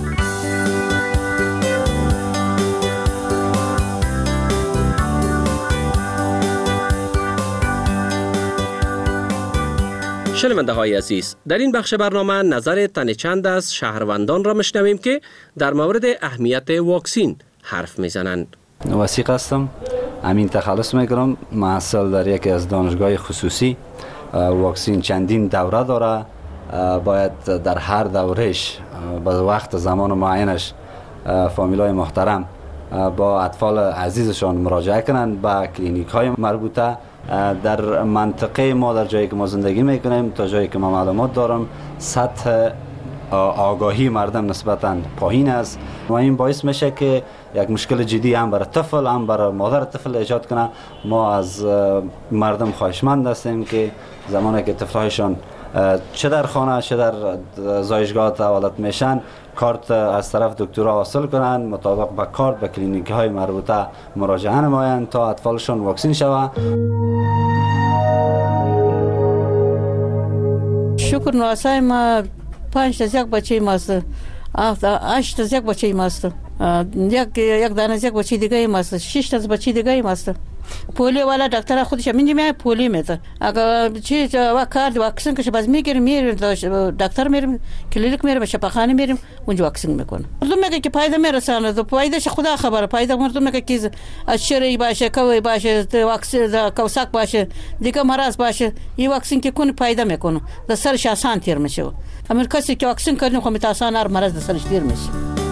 شنونده های عزیز، در این بخش برنامه نظر تن چند از شهروندان را میشنویم که در مورد اهمیت واکسین حرف میزنند. وثیق هستم، امین تخلص میکنم، محصل در یکی از دانشگاه خصوصی. واکسین چندین دوره داره، باید در هر دورهش به وقت زمان معینش فامیلای محترم با اطفال عزیزشان مراجعه کنند به کلینیک های مربوطه. در منطقه ما در جایی که ما زندگی میکنیم تا جایی که ما معلومات دارم سطح آگاهی مردم نسبتاً پایین است و این باعث میشه که یک مشکل جدی هم برای طفل هم برای مادر طفل ایجاد کنه. ما از مردم خواهشمند هستیم که زمانی که طفلهایشان چه در خانه چه در زایشگاه تولد میشن کارت از طرف دکترها حاصل کنند، مطابق با کارت به کلینیک های مربوطه مراجعه نمایند تا اطفالشان واکسین شود. شکر نواسای ما 5 تا یک بچه ماست، 8 تا یک بچه ماست، یک دانه یک بچه دیگه ماست، 6 تا بچه دیگه ماست. پولیو والا دکتر خودش میگه پولی میده. اگر چیز کارت واکسن که باز میگیریم دکتر میریم کلینیک میریم شفاخانه میریم اونجا واکسن میکنه. مردم میگه که فایده میرسانه، تو فایدهش خدا خبره. فایده مردم میگه که از شری باشه، کوی باشه، واکسن کوساک باشه، دیگه مرض باشه، این واکسن که کنه فایده میکنه، در سرش آسان تیر میشه. اما کسی که واکسن کنه خو میتاسان هر مرض در سرش تیر میشه.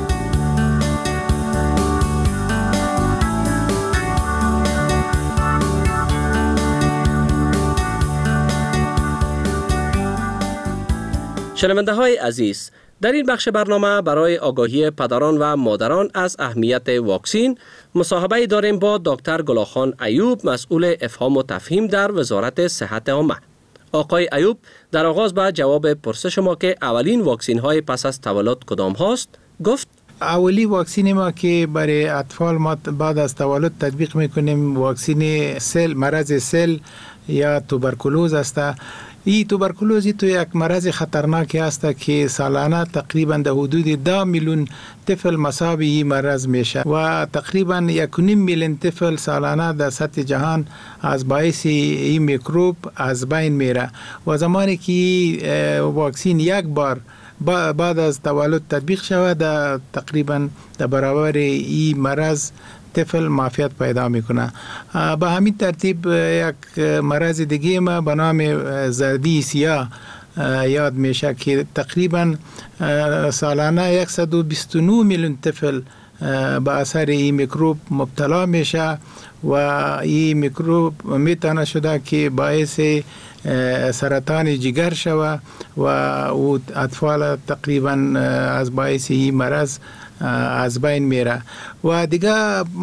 شنونده های عزیز، در این بخش برنامه برای آگاهی پدران و مادران از اهمیت واکسین مصاحبه داریم با دکتر گلاخان ایوب، مسئول افهام و تفهیم در وزارت صحت عامه. آقای ایوب در آغاز به جواب پرسش ما که اولین واکسین های پس از تولد کدام هاست گفت اولی واکسین ما که برای اطفال ما بعد از تولد تطبیق میکنیم واکسین سل، مرض سل یا توبرکولوز است. این توبرکولوز تو یک مرض خطرناک است که سالانه تقریبا در حدود 10 میلیون طفل مصاب این مرض میشه و تقریبا 1.5 میلیون طفل سالانه در سطح جهان از باعث این میکروب از بین میره و زمانی که واکسین یک بار بعد از تولد تطبیق شود تقریبا در برابر این مرض طفل معافیت پیدا میکنه. به همین ترتیب یک مرض دیگه ما به نام زردی سیاه یاد میشه که تقریبا سالانه 129 میلیون طفل به اثر این میکروب مبتلا میشه و این میکروب میتونه شده که باعث سرطان جگر شوه و اطفال تقریبا از باعث این مرض از بین میره. و دیگه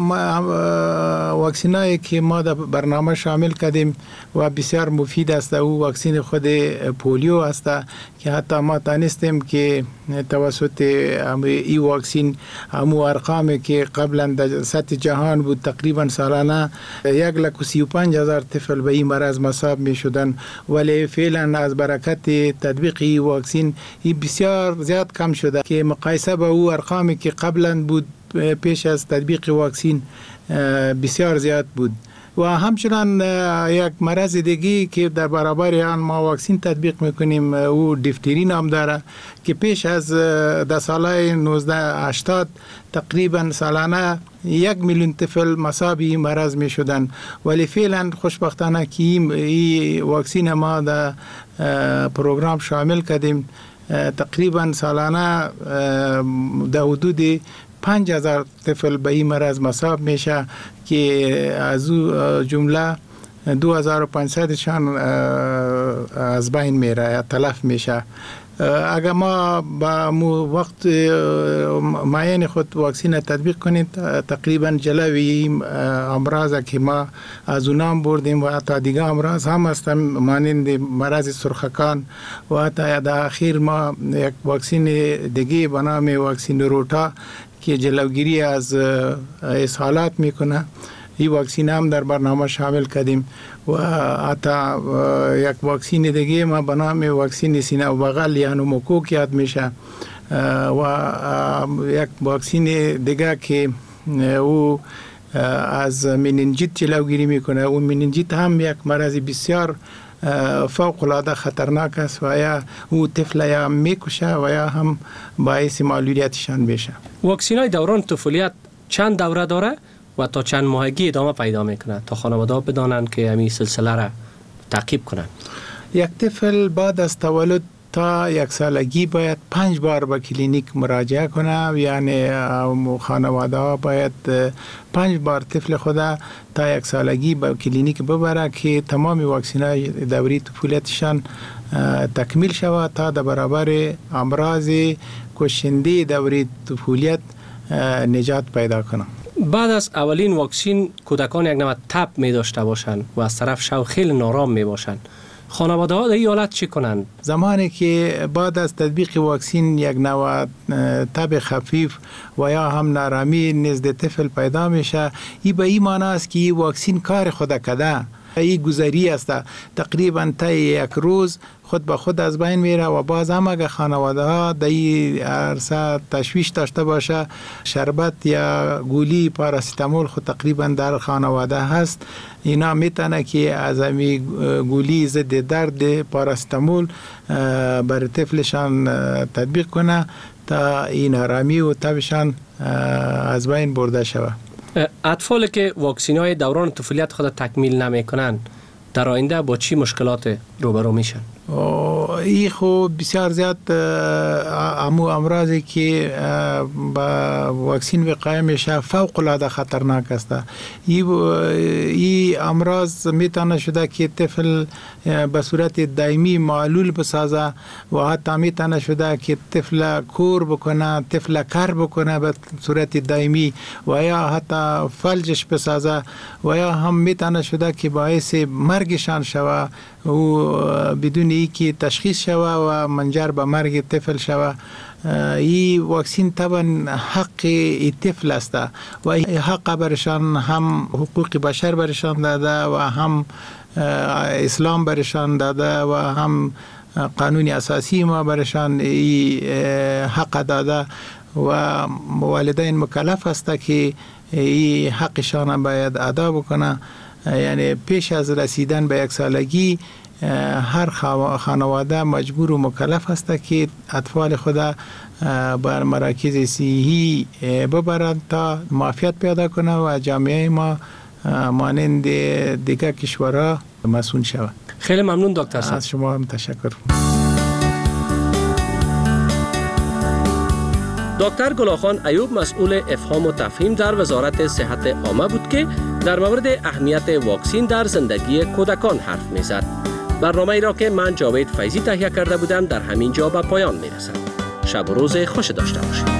واکسینایی که ما در برنامه شامل کردیم و بسیار مفید است او واکسین خود پولیو است که حتی ما تانستیم که توسط این واکسین همو ارقامی که قبلا در سطح جهان بود تقریبا سالانه 135,000 طفل به این مرض مصاب می شدن، ولی فعلا از برکت تطبیق این واکسین این بسیار زیاد کم شده که مقایسه با او ارقامی که قبلا بود پیش از تطبیق واکسین بسیار زیاد بود. و همچنان یک مرض دیگه که در برابر آن ما واکسین تطبیق میکنیم او دیفتری نام داره که پیش از در سال 1980 تقریبا سالانه 1 میلیون طفل مصاب این مرض می شدن، ولی فعلا خوشبختانه که این واکسین ما در پروگرام شامل کردیم تقریبا سالانه در حدود 5,000 طفل به این مرض مصاب میشه که از او جمله 2,500 شان از بین میره یا تلف میشه. اگر ما با وقت معین خود واکسین تطبیق کنیم تقریبا جلوی امراض که ما از اونام بردیم و حتی دیگه امراض هم هستن مانند مرض سرخکان و حتی در اخیر ما یک واکسین دیگه به نام واکسین روتا که جلوگیری از اسهالات میکنه این واکسین هم در برنامه شامل کردیم و حتی یک واکسین دیگه ما به نام واکسین سینه و بغل یا نوموکوک یاد میشه و یک واکسین دیگه که او از مننجیت جلوگیری میکنه. اون مننجیت هم یک مرض بسیار فوق العاده خطرناک است و یا او طفل یا میکشه و یا هم باعث معلولیتشان میشه. واکسین های دوران طفولیت چند دوره داره و تا چند ماهگی ادامه پیدا میکنه تا خانواده ها بدانن که همین سلسله را تعقیب کنن؟ یک طفل بعد از تولد تا 1 سالگی باید 5 بار به کلینیک مراجعه کنه، یعنی خانواده ها باید 5 بار طفل خود تا 1 سالگی به کلینیک ببره که تمام واکسین های دوری طفولیتشان تکمیل شود تا در برابر امراض کشنده دوری طفولیت نجات پیدا کنه. بعد از اولین واکسین کودکان یک نوع تب می داشته باشند و از طرف شو خیلی نارام می باشند. خانواده ها در این حالت چی کنند؟ زمانی که بعد از تطبیق واکسین یک نوع تب خفیف و یا هم نارامی نزد طفل پیدا میشه، این به این معنی است که این واکسین کار خود کرده. این گذری است، تقریبا تا یک روز خود به خود از بین میره و باز هم اگه خانواده ها در این عرصه تشویش داشته باشه، شربت یا گولی پاراستامول خود تقریبا در خانواده هست، اینا میتونه که از امی گولی ضد درد پاراستامول بر طفلشان تطبیق کنه تا این آرامی و تبشان از بین برده شود. اطفالی که واکسین های دوران طفولیت خود تکمیل نمی کنند در آینده با چی مشکلات روبرو میشن؟ این خب بسیار زیاد امراضی که با واکسین وقایع میشه فوق العاده خطرناک است. این امراض میتونه شده که طفل به صورت دائمی معلول بسازه و حتی میتونه شده که طفل کور بکنه، طفل کر بکنه به صورت دائمی و یا حتی فلجش بسازه و یا هم میتونه شده که باعث مرگشان شوه و بدون اینکه تشخیص شوه و منجر به مرگ طفل شوه. این واکسین طبعا حق ای طفل است و حق برشان هم حقوق بشر برشان داده و هم اسلام برشان داده و هم قانون اساسی ما برشان حق داده و والدین مکلف است که این حقشان باید ادا بکنه. یعنی پیش از رسیدن به 1 سالگی هر خانواده مجبور و مکلف است که اطفال خود بر مراکز صحی ببرند تا معافیت پیدا کنه و جامعه ما مانند دیگر کشورها مسئول شود. خیلی ممنون دکتر صاحب. از شما هم تشکر. دکتر گلاخان ایوب مسئول افهام و تفهیم در وزارت صحت عامه بود که در مورد اهمیت واکسین در زندگی کودکان حرف می‌زد. برنامه ای را که من جاوید فیضی تهیه کرده بودم در همین جا به پایان می‌رسد. شب و روز خوش داشته باشید.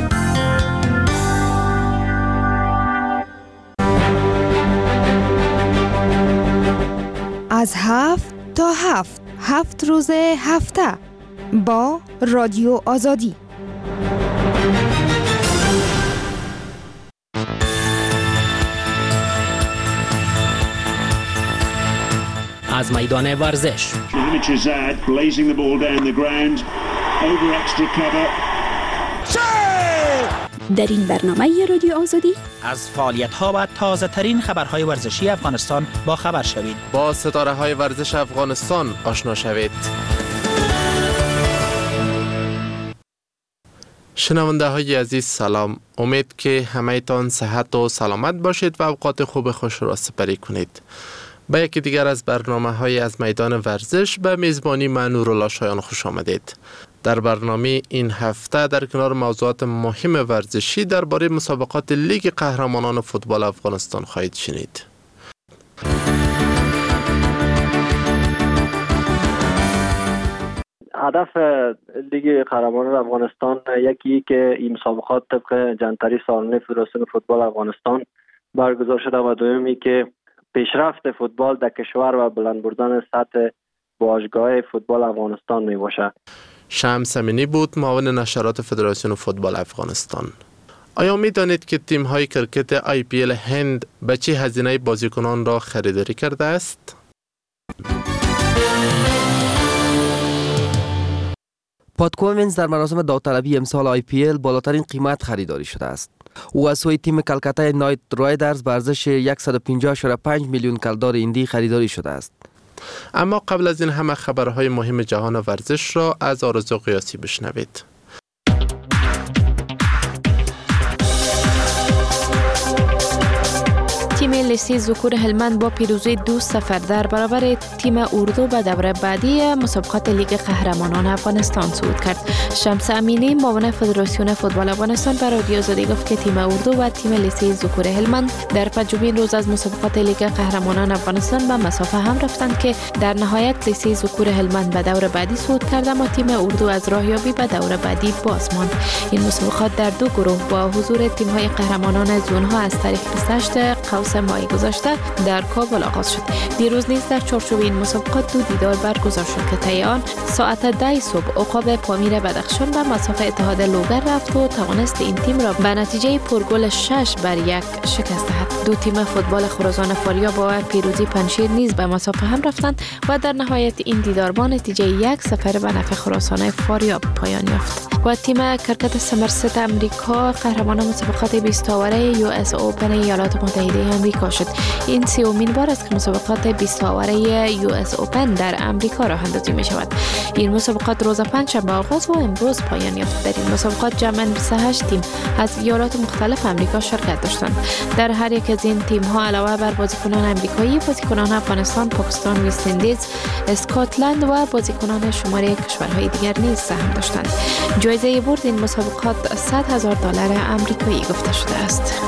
از 7 تا 7 روز هفته با رادیو آزادی. از میدان ورزش در این برنامه رادیو آزادی از فعالیت‌ها و تازه‌ترین خبرهای ورزشی افغانستان با خبر شوید. با ستاره‌های ورزش افغانستان آشنا شوید. شنونده های عزیز سلام. امید که همه تان صحت و سلامت باشید و اوقات خوب خوش را سپری کنید. به یکی دیگر از برنامه های از میدان ورزش به میزبانی من نورالله شایان خوش آمدید. در برنامه این هفته در کنار موضوعات مهم ورزشی درباره مسابقات لیگ قهرمانان فوتبال افغانستان خواهید شنید. هدف لیگ قهرمانان افغانستان یکی که این مسابقات طبق جنتری سالانه فدراسیون فوتبال افغانستان برگزار شده و دومی که پیشرفت فوتبال در کشور و بلند بردن سطح باشگاه فوتبال افغانستان می باشد. شمس امینی بود، معاون نشرات فدراسیون فوتبال افغانستان. آیا می دانید که تیم های کرکت IPL هند به چه هزینه بازیکنان را خریداری کرده است؟ پات کومنز در مراسم داوطلبی امسال IPL بالاترین قیمت خریداری شده است. او از سوی تیم کلکته نایت رایدرز به ارزش 150.5 میلیون کلدار هندی خریداری شده است. اما قبل از این همه خبرهای مهم جهان ورزش را از آرزو قیاسی بشنوید. تیم لیسه ذکور هلمند با پیروزی 2-0 در برابر تیم اردو به دوره بعدی مسابقات لیگ قهرمانان افغانستان صعود کرد. شمس امینی معاون فدراسیون فوتبال افغانستان به رادیو آزادی گفت که تیم اردو و تیم لیسه ذکور هلمند در پنجمین روز از مسابقات لیگ قهرمانان افغانستان به مسافه هم رفتند که در نهایت لیسه ذکور هلمند به دوره بعدی صعود کرد اما تیم اردو از راهیابی به دوره بعدی باز ماند. این مسابقات در دو گروه با حضور تیم‌های قهرمانان زون‌ها از تاریخ 28 قوس مای گذشته در کابل آغاز شد. دیروز نیز در چارچوب این مسابقات 2 دیدار برگزار شد که طی آن ساعت 10 صبح عقاب پامیر بدخشان به مسافه اتحاد لوگر رفت و توانست این تیم را به نتیجه پرگل 6-1 شکست دهد. 2 تیم فوتبال خراسان فاریاب با پیروزی پنشیر نیز به مسافه هم رفتند و در نهایت این دیدار با نتیجه 1-0 به نفع خراسان فاریاب پایان یافت. و تیم کرکت سامرست امریکا قهرمان مسابقات 20 آوره یو اس اوپن ایالات متحده آمریکا شد. این 30مین بار است که مسابقات 20 آوره یو اس اوپن در امریکا راه اندازی می شود. این مسابقات روز پنجشنبه آغاز و امروز پایان یافت. در این مسابقات جمعاً 28 تیم از ایالات مختلف آمریکا شرکت داشتند. در هر یک از این تیم ها علاوه بر بازیکنان آمریکایی، بازیکنان افغانستان، پاکستان، وست اندیز، اسکاتلند و بازیکنان شماره کشورهای دیگر نیز سهم داشتند. جایزه برد این مسابقات $100,000 آمریکایی گفته شده است.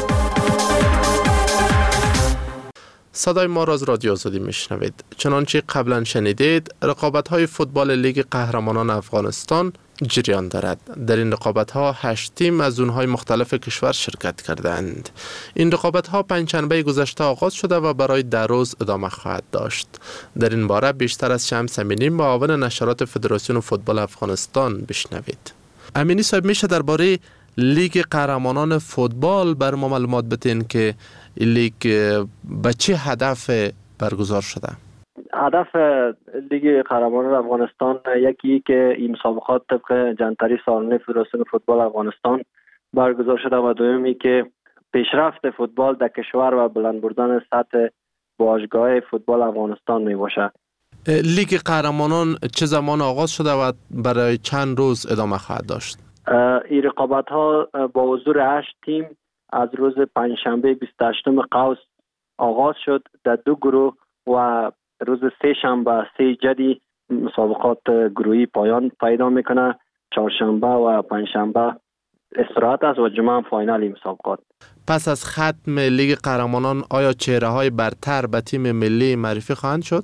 صدای ما را از رادیو آزادی میشنوید. چنانچه قبلا شنیدید، رقابت‌های فوتبال لیگ قهرمانان افغانستان جریان دارد. در این رقابت‌ها 8 تیم از اونهای مختلف کشور شرکت کردند. این رقابت‌ها پنجشنبه گذشته آغاز شده و برای 10 روز ادامه خواهد داشت. در این باره بیشتر از شمس امینی، معاون نشرات فدراسیون فوتبال افغانستان بشنوید. امینی صاحب، میشه درباره لیگ قهرمانان فوتبال بر ما معلومات بدین که این لیگ به چه هدف برگزار شده؟ هدف لیگ قهرمانان افغانستان یکی که این مسابقات طبق جنتری سالانه فدراسیون فوتبال افغانستان برگزار شده و دومی که پیشرفت فوتبال در کشور و بلند بردن سطح باشگاه فوتبال افغانستان می باشه. لیگ قهرمانان چه زمان آغاز شده و برای چند روز ادامه خواهد داشت؟ این رقابت ها با حضور 8 تیم از روز پنجشنبه 28 قوس آغاز شد. در 2 گروه و روز 3 شنبه 3 جدی مسابقات گروهی پایان پیدا میکنه. چهارشنبه و پنجشنبه استراحت است و جمعه فاینال مسابقات. پس از ختم لیگ قهرمانان آیا چهره های برتر به تیم ملی معرفی خواهند شد؟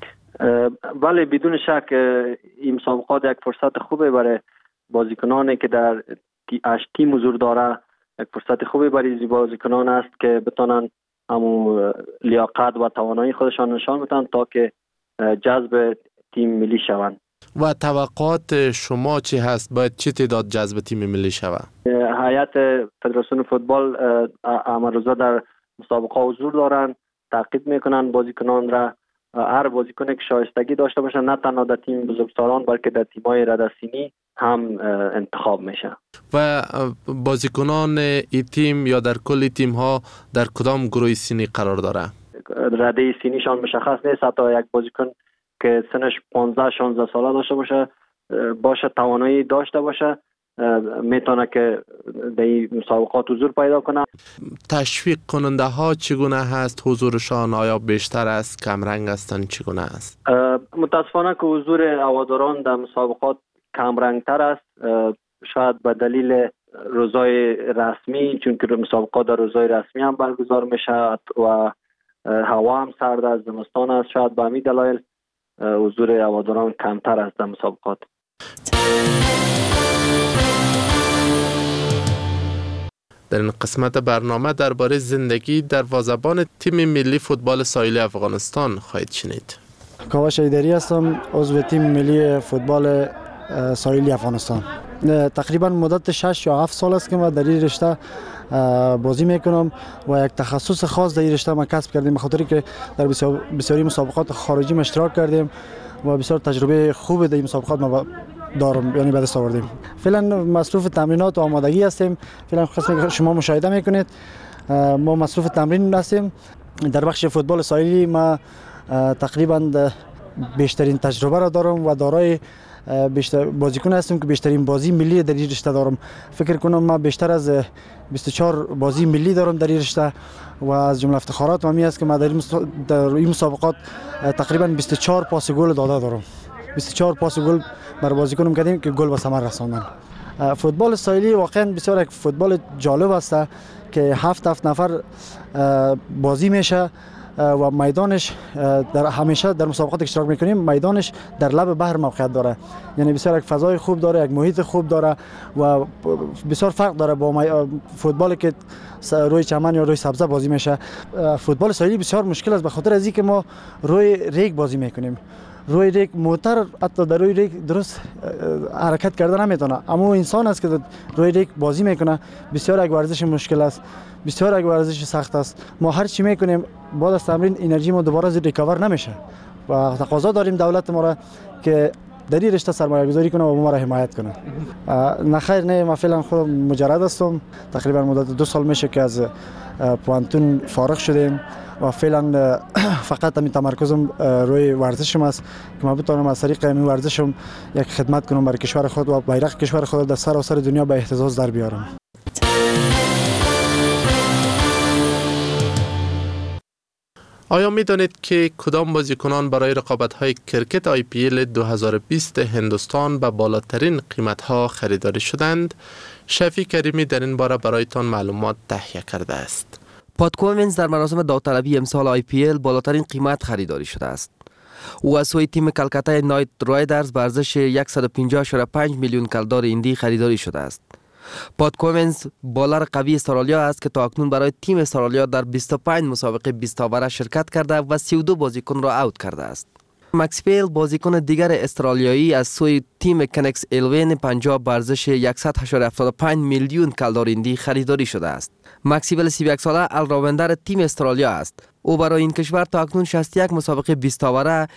بله، بدون شک این مسابقات یک فرصت خوبه برای بازیکنانی که در 8 تیم حضور داره. یک فرصت خوبی برای بازیکنان است که بتونن همون لیاقت و توانایی خودشان نشان بدن تا که جذب تیم ملی شوند. و توقعات شما چی هست؟ باید چه تعداد جذب تیم ملی شود؟ هیئت فدراسیون فوتبال امروزه در مسابقه حضور دارند، تعقیب میکنن بازیکنان را. هر بازیکنی که شایستگی داشته باشه نه تنها در تیم بزرگسالان بلکه در تیم‌های رده‌سینی هم انتخاب میشه. و بازیکنان این تیم یا در کل تیم ها در کدام گروه سنی قرار داره؟ رده سنیشان مشخص نیست. حتی یک بازیکن که سنش 15-16 ساله داشته باشه توانایی داشته باشه میتونه که در این مسابقات حضور پیدا کنه. تشویق کننده ها چگونه هست؟ حضورشان آیا بیشتر است، کم رنگ هستند، چگونه است؟ متاسفانه که حضور هواداران در مسابقات کم رنگ تر است. شاید به دلیل روزهای رسمی، چون که مسابقات در روزهای رسمی هم برگزار میشه و هوا هم سرد از زمستان است، شاید به همین دلایل حضور هواداران کمتر است در مسابقات. در این قسمت برنامه درباره زندگی دروازه‌بان تیم ملی فوتبال ساحلی افغانستان خواهید شنید. کاوش ایدری هستم، عضو تیم ملی فوتبال ساحلی افغانستان. تقریبا مدت 6 یا 7 سال است که من در این رشته بازی میکنم و یک تخصص خاص در این رشته ما کسب کردیم، به خاطری که در بسیاری مسابقات خارجی اشتراک کردیم و بسیار تجربه خوب در این مسابقات ما دارم، یعنی به دست آوردیم. فعلا مصروف تمرینات و آمادگی هستیم. فعلا خدمت شما مشاهده میکنید ما مصروف تمرین هستیم. در بخش فوتبال ساحلی ما تقریبا بیشترین تجربه را دارم و دارای بیشتر بازیکن هستم که بیشترین بازی ملی در این رشته دارم. فکر کنم ما بیشتر از 24 بازی ملی دارم در این رشته و از جمله افتخارات ما است که ما در این مسابقات تقریبا 24 پاس گل داده دارم. 24 پاس گل بر بازیکنم کردیم که گل به ثمر رساندن. فوتبال ساحلی واقعا بسیار یک فوتبال جالب است که 7 نفر بازی میشه و میدانش در همیشه در مسابقات اشتراک میکنیم، میدانش در لب بحر موقعیت داره، یعنی بسیار یک فضای خوب داره، یک محیط خوب داره و بسیار فرق داره با فوتبالی که روی چمن یا روی سبزه بازی میشه. فوتبال ساحلی بسیار مشکل است به خاطر از اینکه ما روی ریگ بازی میکنیم. روی ریگ موتر حتی در روی ریگ درست حرکت کرده نمیتونه، اما انسان است که روی ریگ بازی میکنه. بسیار یک ورزش مشکل است، بسیار یک ورزش سخت است. ما هر چی میکنیم بعد از تمرین انرژی ما دوباره ریکاور نمیشه و تقاضا داریم دولت ما را که در این رشته سرمایه گذاری کنه و ما را حمایت کنه. نه خیر نه، ما فعلا خود مجرد هستم، تقریبا مدت 2 سال میشه که از پوانتون فارغ شدیم و فعلا فقط همین تمرکزم روی ورزشم است که ما بتونم از طریق این ورزشم یک خدمت کنم برای کشور خود و بیرق کشور خود در سراسر دنیا به اهتزاز در بیارم. آیا می دانید که کدام بازیکنان برای رقابت‌های کرکت IPL 2020 هندوستان به بالاترین قیمت‌ها خریداری شدند؟ شفیع کریمی در این باره برایتان معلومات تهیه کرده است. پات کومنز در مراسم داوطلبی امسال IPL بالاترین قیمت خریداری شده است. او از سوی تیم کلکته نایت رایدرز به ارزش 150.5 میلیون $150 هندی خریداری شده است. پات کومنز بالر قوی استرالیا است که تاکنون برای تیم استرالیا در 25 مسابقه 20 اوور شرکت کرده و 32 بازیکن را اوت کرده است. مکسویل بازیکن دیگر استرالیایی از سوی تیم کنکس 11 پنجاب به ارزش 100.75 میلیون $100 هندی خریداری شده است. مکسویل 31 ساله الراوندر تیم استرالیا است. او برای این کشور تا اکنون 61 مسابقه 20 اوره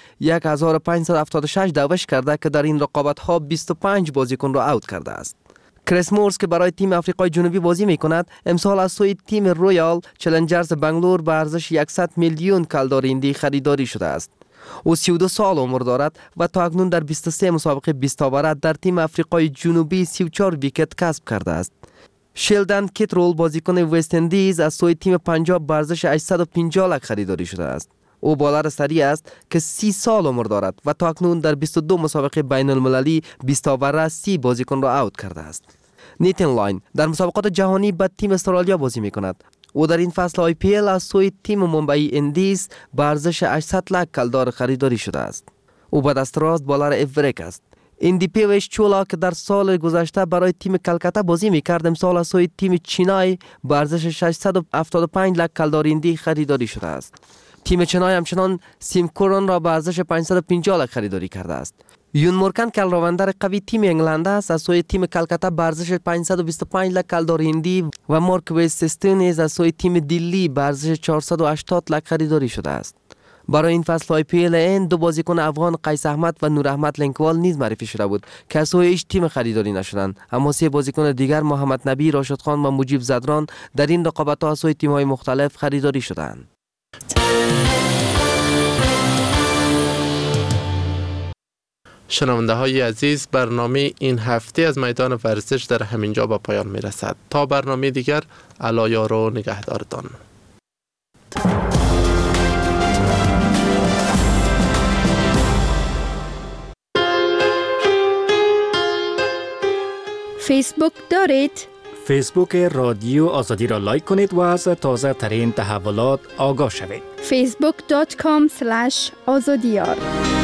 1576 دوش کرده که در این رقابت‌ها 25 بازیکن را اوت کرده است. کریس مورس که برای تیم آفریقای جنوبی بازی می‌کند، امسال از سوی تیم رویال چالنجرز بنگلور به ارزش 100 میلیون $100 هندی خریداری شده است. او 32 سال عمر دارد و تا اکنون در 23 مسابقه 20 اوره در تیم آفریقای جنوبی 34 ویکت کسب کرده است. شیلدن کیترول بازیکن وست اندیز از سوی تیم پنجاب به ارزش 850 لک خریداری شده است. او بالر سری است که 30 سال عمر دارد و تا اکنون در 22 مسابقه بین المللی 20 اوره 30 بازیکن را اوت کرده است. نیتن لاین در مسابقات جهانی با تیم استرالیا بازی می‌کند. او در این فصل IPL از سوی تیم ممبئی اندیز به ارزش 800 لک $100 خریداری شده است. او به دست راست بالر ایوریک است. ایندیپیوش چولا که در سال گذشته برای تیم کلکته بازی می‌کرد، امسال از سوی تیم چینای به ارزش 675 لک $100 هندی خریداری شده است. تیم چینای همچنان سیم کورن را به ارزش 550 لک خریداری کرده است. یون مورکن که الراوندر قوی تیم انگلند است، از سوی تیم کلکته به ارزش 525 لک $100 هندی و مارک ویستستون از سوی تیم دیلی به ارزش 480 لک خریداری شده است. برای این فصل IPL این 2 بازیکن افغان قیس احمد و نور احمد لنکوال نیز معرفی شده بود که از سوی هیچ تیم خریداری نشدند، اما 3 بازیکن دیگر محمد نبی، راشد خان و مجیب زدران در این رقابت‌ها از سوی تیم‌های مختلف خریداری شدند. شنونده های عزیز، برنامه این هفته از میدان ورزش در همینجا به پایان می رسد. تا برنامه دیگر، الایار و نگهدارتان. فیسبوک دارید؟ فیسبوک رادیو آزادی را لایک کنید و از تازه ترین تحولات آگاه شوید. facebook.com/azadiyar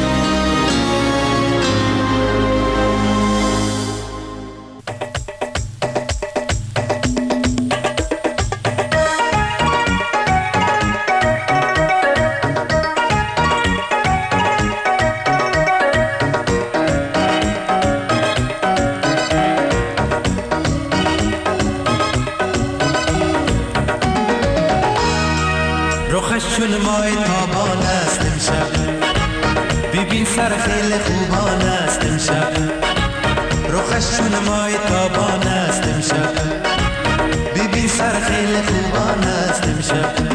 چون مای تابان است امشب، ببین سر خیلی خوبان است امشب. رخش چون مای تابان است امشب، ببین سر خیلی خوبان است امشب.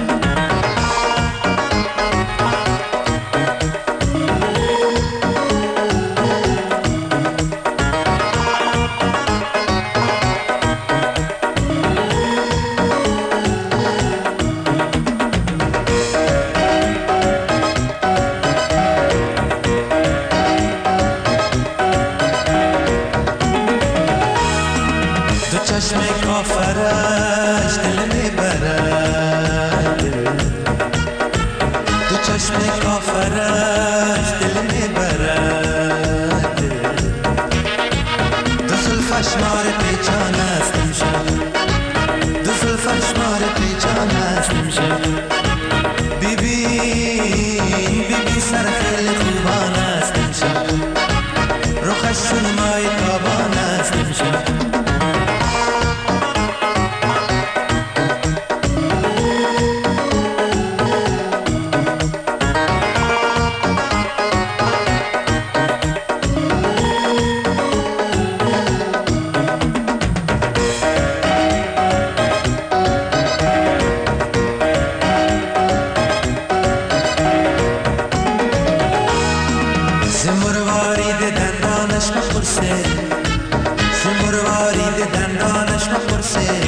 زلفش مار پیچان است امشب دو زلفش مار پیچان است امشب بیبی سر خیلی خوبان است امشب رخش چون مای تابان است امشب زمرواری دندانش مپرسه